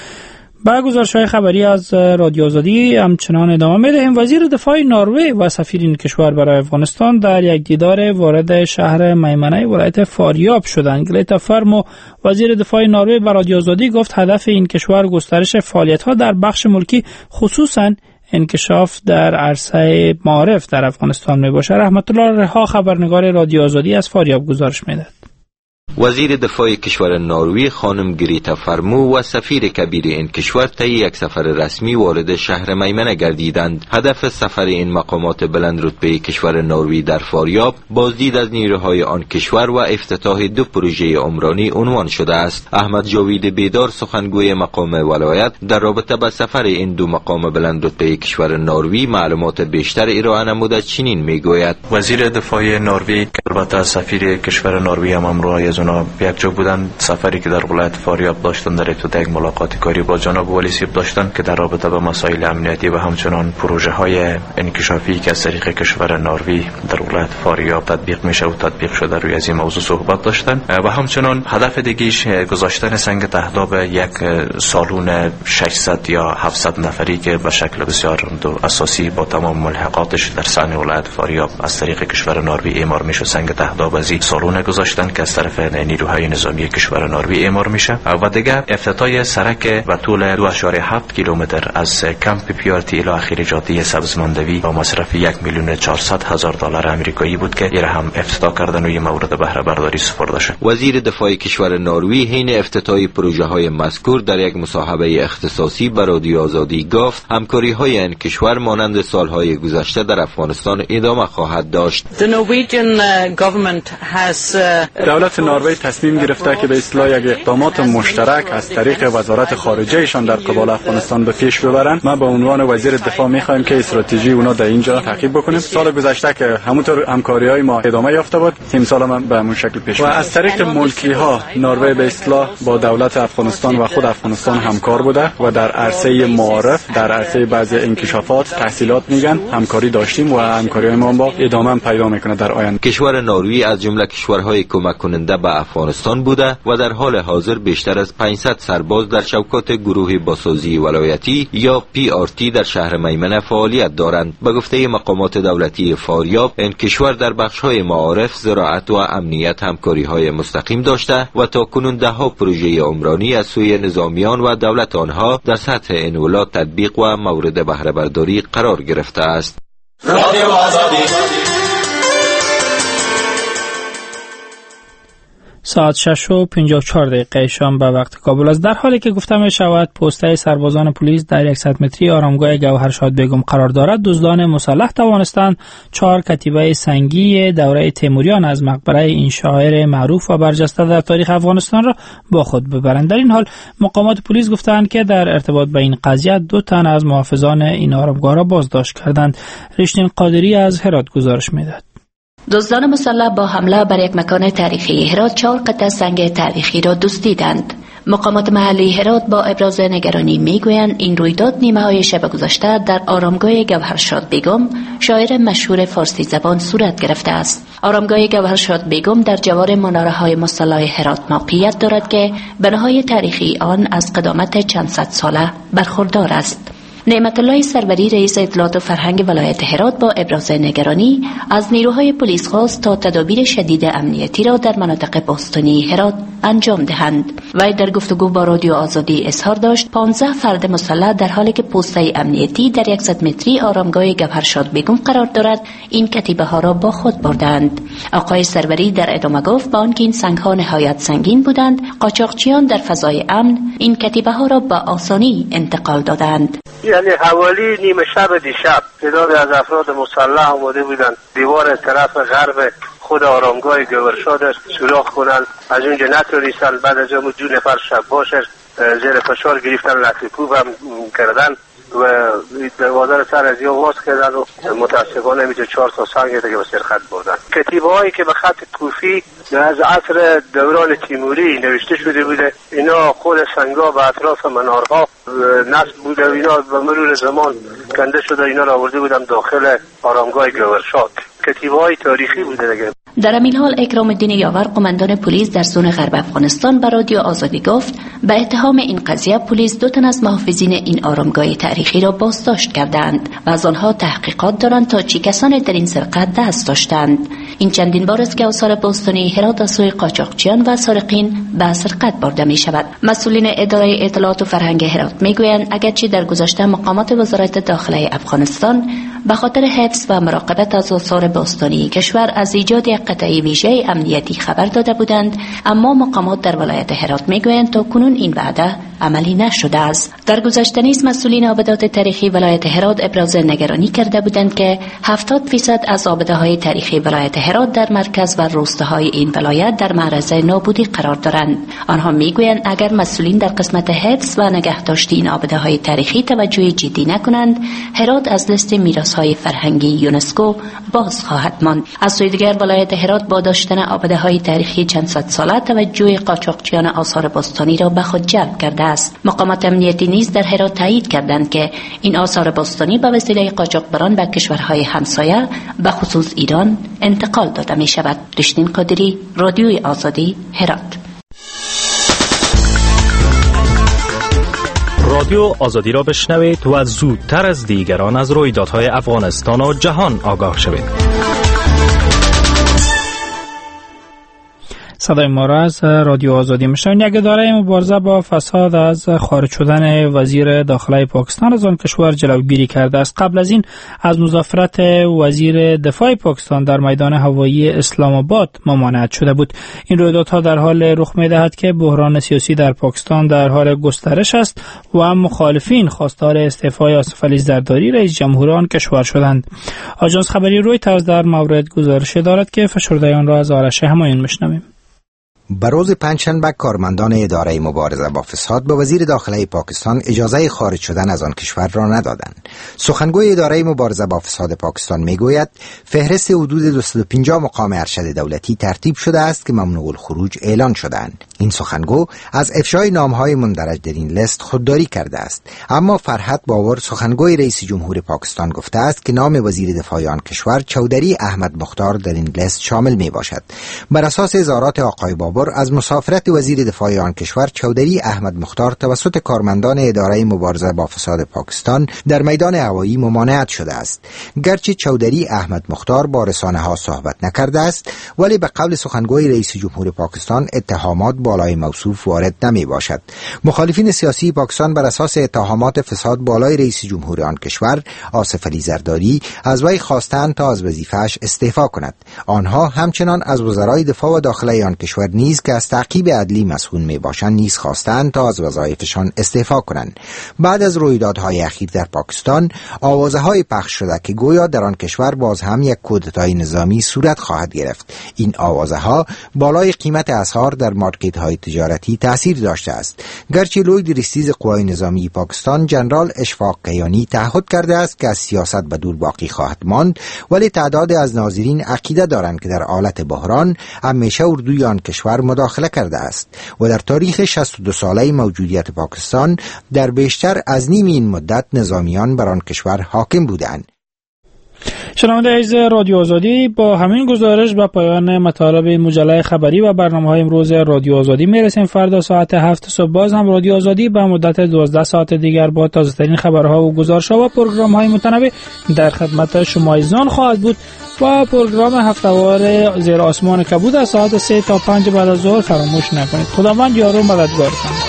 با گزارش‌های خبری از رادیو آزادی همچنان ادامه می‌دهیم. وزیر دفاع نروژ و سفیر این کشور برای افغانستان در یک دیدار وارد شهر میمنه ولایت فاریاب شدند. گلیتا فرمو، وزیر دفاع نروژ، به رادیو آزادی گفت هدف این کشور گسترش فعالیت‌ها در بخش ملکی، خصوصاً انکشاف در عرصه معارف در افغانستان میباشد. رحمت الله رها، خبرنگار رادیو آزادی، از فاریاب گزارش می‌دهد. وزیر دفاع کشور نروژ خانم گریتا فرمو و سفیر کبیر این کشور طی یک سفر رسمی وارد شهر میمنه گردیدند. هدف سفر این مقامات بلند رتبه کشور نروژ در فاریاب بازدید از نیروهای آن کشور و افتتاح دو پروژه عمرانی عنوان شده است. احمد جاوید بیدار، سخنگوی مقام ولایت، در رابطه با سفر این دو مقام بلند رتبه کشور نروژ معلومات بیشتر ارائه نموده چنین میگوید: وزیر دفاع نروژ که البته سفیر کشور نروژ هم امروز اونا یک جا بودن، سفری که در ولایت فاریاب داشتن در ابتدا یک ملاقات کاری با جناب والی صاحب داشتن که در رابطه با مسائل امنیتی و همچنان پروژه های انکشافی که از طریق کشور نروژ در ولایت فاریاب تطبیق میشه و تطبیق شده روی از این موضوع صحبت داشتن و همچنان هدف دیگه‌اش گذاشتن سنگ تهداب یک سالون ششصد یا هفتصد نفری که به شکل بسیار اساسی با تمام ملحقاتش در سحن ولایت فاریاب از طریق کشور نروژ اعمار میشه. سنگ تهداب از این سالون گذاشتن که از طرف نیروهای نظامی کشور نروژ اعمار میشه و دیگه افتتاح سرک و طول دو و هفت کیلومتر از کمپ پیارتی الی اخیر جاده سبزماندوی با مصرف یک میلیون و چهارصد هزار دلار آمریکایی بود که این هم افتتاح کردن و این مورد بهره برداری سپرده شد. وزیر دفاع کشور نروژ حین افتتاح پروژه های مذکور در یک مصاحبه اختصاصی به رادیو آزادی گفت همکاری های این کشور مانند سالهای گذشته در افغانستان ادامه خواهد داشت. دولت نروژ تصمیم گرفته که به اصلاح یک اقدامات مشترک از طریق وزارت خارجه ایشان در قبال افغانستان به پیش ببرند. ما به عنوان وزیر دفاع می‌خوایم که استراتژی اونا در اینجا تعقیب بکنیم. سال گذشته که همونطور همکاری‌های ما ادامه یافته بود، این سال هم به همون شکل پیش و از طریق ملکی‌ها نروژ به اصلاح با دولت افغانستان و خود افغانستان همکار بوده و در عرصه معارف، در عرصه بعضی انکشافات، تحصیلات میگن همکاری داشتیم و همکاری‌های ما با ادامه پیدا میکنه در آینده. کشور نروژ از جمله کشورهای کمک کننده به افغانستان بوده و در حال حاضر بیشتر از پانصد سرباز در شوکات گروه باسازی ولایتی یا پی آر تی در شهر میمنه فعالیت دارند. به گفته مقامات دولتی فاریاب، این کشور در بخش‌های معارف، زراعت و امنیت همکاری‌های مستقیم داشته و تا کنون ده ها پروژه عمرانی از سوی نظامیان و دولت آنها در سطح این ولایت تطبیق و مورد بهره برداری قرار گرفته است. رادیو آزادی. ساعت شش و پنجاه و چهار دقیقه شام به وقت کابل است. در حالی که گفته می شود پوسته سربازان پلیس در صد متری آرامگاه گوهرشاد بیگم قرار دارد، دزدان مسلح توانستند چهار کتیبه سنگی دوره تیموریان از مقبره این شاعر معروف و برجسته در تاریخ افغانستان را با خود ببرند. در این حال مقامات پلیس گفتند که در ارتباط با این قضیه دو تن از محافظان این آرامگاه را بازداشت کردند. رشتین قادری از هرات گزارش می‌دهد. دزدان مسلح با حمله بر یک مکان تاریخی هرات چهار قطعه سنگ تاریخی را دزدیدند. مقامات محلی هرات با ابراز نگرانی میگویند این رویداد نیمه های شب گذشته در آرامگاه گوهرشاد بیگم، شاعر مشهور فارسی زبان، صورت گرفته است. آرامگاه گوهرشاد بیگم در جوار مناره های مسلح هرات موقعیت دارد که بناهای تاریخی آن از قدامت چند صد ساله برخوردار است. نعمت الله سروری رئیس اطلاعات و فرهنگ ولایت هرات با ابراز نگرانی از نیروهای پلیس خواست تا تدابیر شدید امنیتی را در مناطق باستانی هرات انجام دهند. وی در گفتگو با رادیو آزادی اظهار داشت پانزده فرد مسلح در حالی که پوسته امنیتی در صد متری آرامگاه گوهرشاد بیگم قرار دارد این کتیبه ها را با خود بردند. آقای سروری در ادامه گفت با آنکه این سنگ ها نهایت سنگین بودند، قاچاقچیان در فضای امن این کتیبه ها را با آسانی انتقال دادند. یعنی حوالی نیمه شب دیشب تعداد از افراد مسلح آمده بودند دیوار طرف غرب خود آرامگاه گوهرشاد سوراخ کنند، از اونجا نتونستند. بعد از اون دو نفر شب باشر زیر فشار گرفتن، لطیکوب هم کردن و دروازه رو سر از یا واز کردن و متاسفانه میشه چهار تا سنگ دیگه به سرخط بردن. کتیبه هایی که به خط کوفی از عصر دوران تیموری نوشته شده بوده، اینا خود سنگا به اطراف منارها نصب بوده و اینا به مرور زمان کنده شده، اینا را آورده بودم داخل آرامگاه گوهرشاد. کتیبه های تاریخی بوده دیگه. در همین حال اکرام الدین یاور قماندان پلیس در زون غرب افغانستان به رادیو آزادی گفت به اتهام این قضیه پلیس دو تن از محافظین این آرامگاه تاریخی را بازداشت کردند و از آنها تحقیقات دارند تا چه کسانی در این سرقت دست داشتند. این چندین بار است که آثار باستانی هرات از سوی قاچاقچیان و سارقین به سرقت برده می شود. مسئولین اداره اطلاعات و فرهنگ هرات میگویند اگرچه در گذشته مقامات وزارت داخله افغانستان به خاطر حفظ و مراقبت از آثار باستانی کشور از ایجاد یک قطعه ویژه امنیتی خبر داده بودند، اما مقامات در ولایت هرات میگویند تا کنون این وعده عملی نشده است. در گذشته نیز مسئولین آبادات تاریخی ولایت هرات ابراز نگرانی کرده بودند که هفتاد درصد از آباده‌های تاریخی ولایت هرات در مرکز و روستاهای این ولایت در معرض نابودی قرار دارند. آنها میگویند اگر مسئولین در قسمت حفظ و نگهداشت این آباده‌های تاریخی توجه جدی نکنند، هرات از لیست میراث‌های فرهنگی یونسکو باز خواهد ماند. از سوی دیگر ولایت هرات با داشتن آباده‌های تاریخی چند صد ساله توجه قاچاقچیان آثار باستانی را به خود جلب کرده است. مقامات امنیتی نیز در هرات تایید کردند که این آثار باستانی به وسیله قاچاقبران به کشورهای همسایه به خصوص ایران انتقال داده می شود. رشتین قادری، رادیوی آزادی، هرات. رادیو آزادی را بشنوید و زودتر از دیگران از رویدادهای افغانستان و جهان آگاه شوید. صدای ما را از رادیو آزادی میشنوید. یک اداره مبارزه با فساد از خارج شدن وزیر داخله پاکستان از آن کشور جلوگیری کرده است. قبل از این از مسافرت وزیر دفاع پاکستان در میدان هوایی اسلام آباد ممانعت شده بود. این رویدادها در حال رخ می‌دهد که بحران سیاسی در پاکستان در حال گسترش است و هم مخالفین خواستار استعفای آصف علی زرداری رئیس جمهور آن کشور شدند. آژانس خبری رویترز در مورد گزارش دارد که فشرده آن را از آرش همایون میشنویم. بروز پنجشنبه کارمندان اداره مبارزه با فساد به وزیر داخله پاکستان اجازه خارج شدن از آن کشور را ندادند. سخنگوی اداره مبارزه با فساد پاکستان میگوید فهرست حدود دویست و پنجاه مقام ارشد دولتی ترتیب شده است که ممنوع الخروج اعلان شدند. این سخنگو از افشای نامهای مندرج در این لیست خودداری کرده است، اما فرحت باور سخنگوی رئیس جمهور پاکستان گفته است که نام وزیر دفاع آن کشور چودری احمد مختار در این لیست شامل می باشد. بر اساس اظهارات آقای باور تظاهر از مسافرت وزیر دفاع آن کشور چودری احمد مختار توسط کارمندان اداره مبارزه با فساد پاکستان در میدان هوایی ممانعت شده است. گرچه چودری احمد مختار با رسانه‌ها صحبت نکرده است، ولی به قول سخنگوی رئیس جمهور پاکستان اتهامات بالای موصوف وارد نمی باشد. مخالفین سیاسی پاکستان بر اساس اتهامات فساد بالای رئیس جمهور آن کشور آصف علی زرداری از وی خواستند تا از وظیفه‌اش استعفا کند. آنها همچنان از وزرای دفاع و داخله آن کشور نیز که از تعقیب عدلی مسئول می باشند نیز خواستند تا از وظایفشان استعفا کنند. بعد از رویدادهای اخیر در پاکستان آوازهای پخش شده که گویا در آن کشور باز هم یک کودتای نظامی صورت خواهد گرفت. این آوازها بالای قیمت اسعار در مارکت‌های تجارتی تاثیر داشته است. گرچه لوی رئیس قوای نظامی پاکستان جنرال اشفاق کیانی تعهد کرده است که از سیاست به دور باقی خواهد ماند، ولی تعداد از ناظرین عقیده دارند که در حالت بحران همیشه اردوی آن کشور مداخله کرده است و در تاریخ شصت و دو ساله موجودیت پاکستان در بیشتر از نیم این مدت نظامیان بر آن کشور حاکم بودند. شنونده عزیز رادیو آزادی، با همین گزارش به پایان مطالب مجله خبری و برنامه‌های امروز رادیو آزادی میرسیم. فردا ساعت هفت صبح باز هم رادیو آزادی به مدت دوازده ساعت دیگر با تازه‌ترین خبرها و گزارش‌ها و پروگرام‌های متنوع در خدمت شما ایزان خواهد بود و پروگرام هفته‌وار زیر آسمان کبود از ساعت سه تا پنج بعد از ظهر فراموش نکنید. خداوند یار و مددگارتان.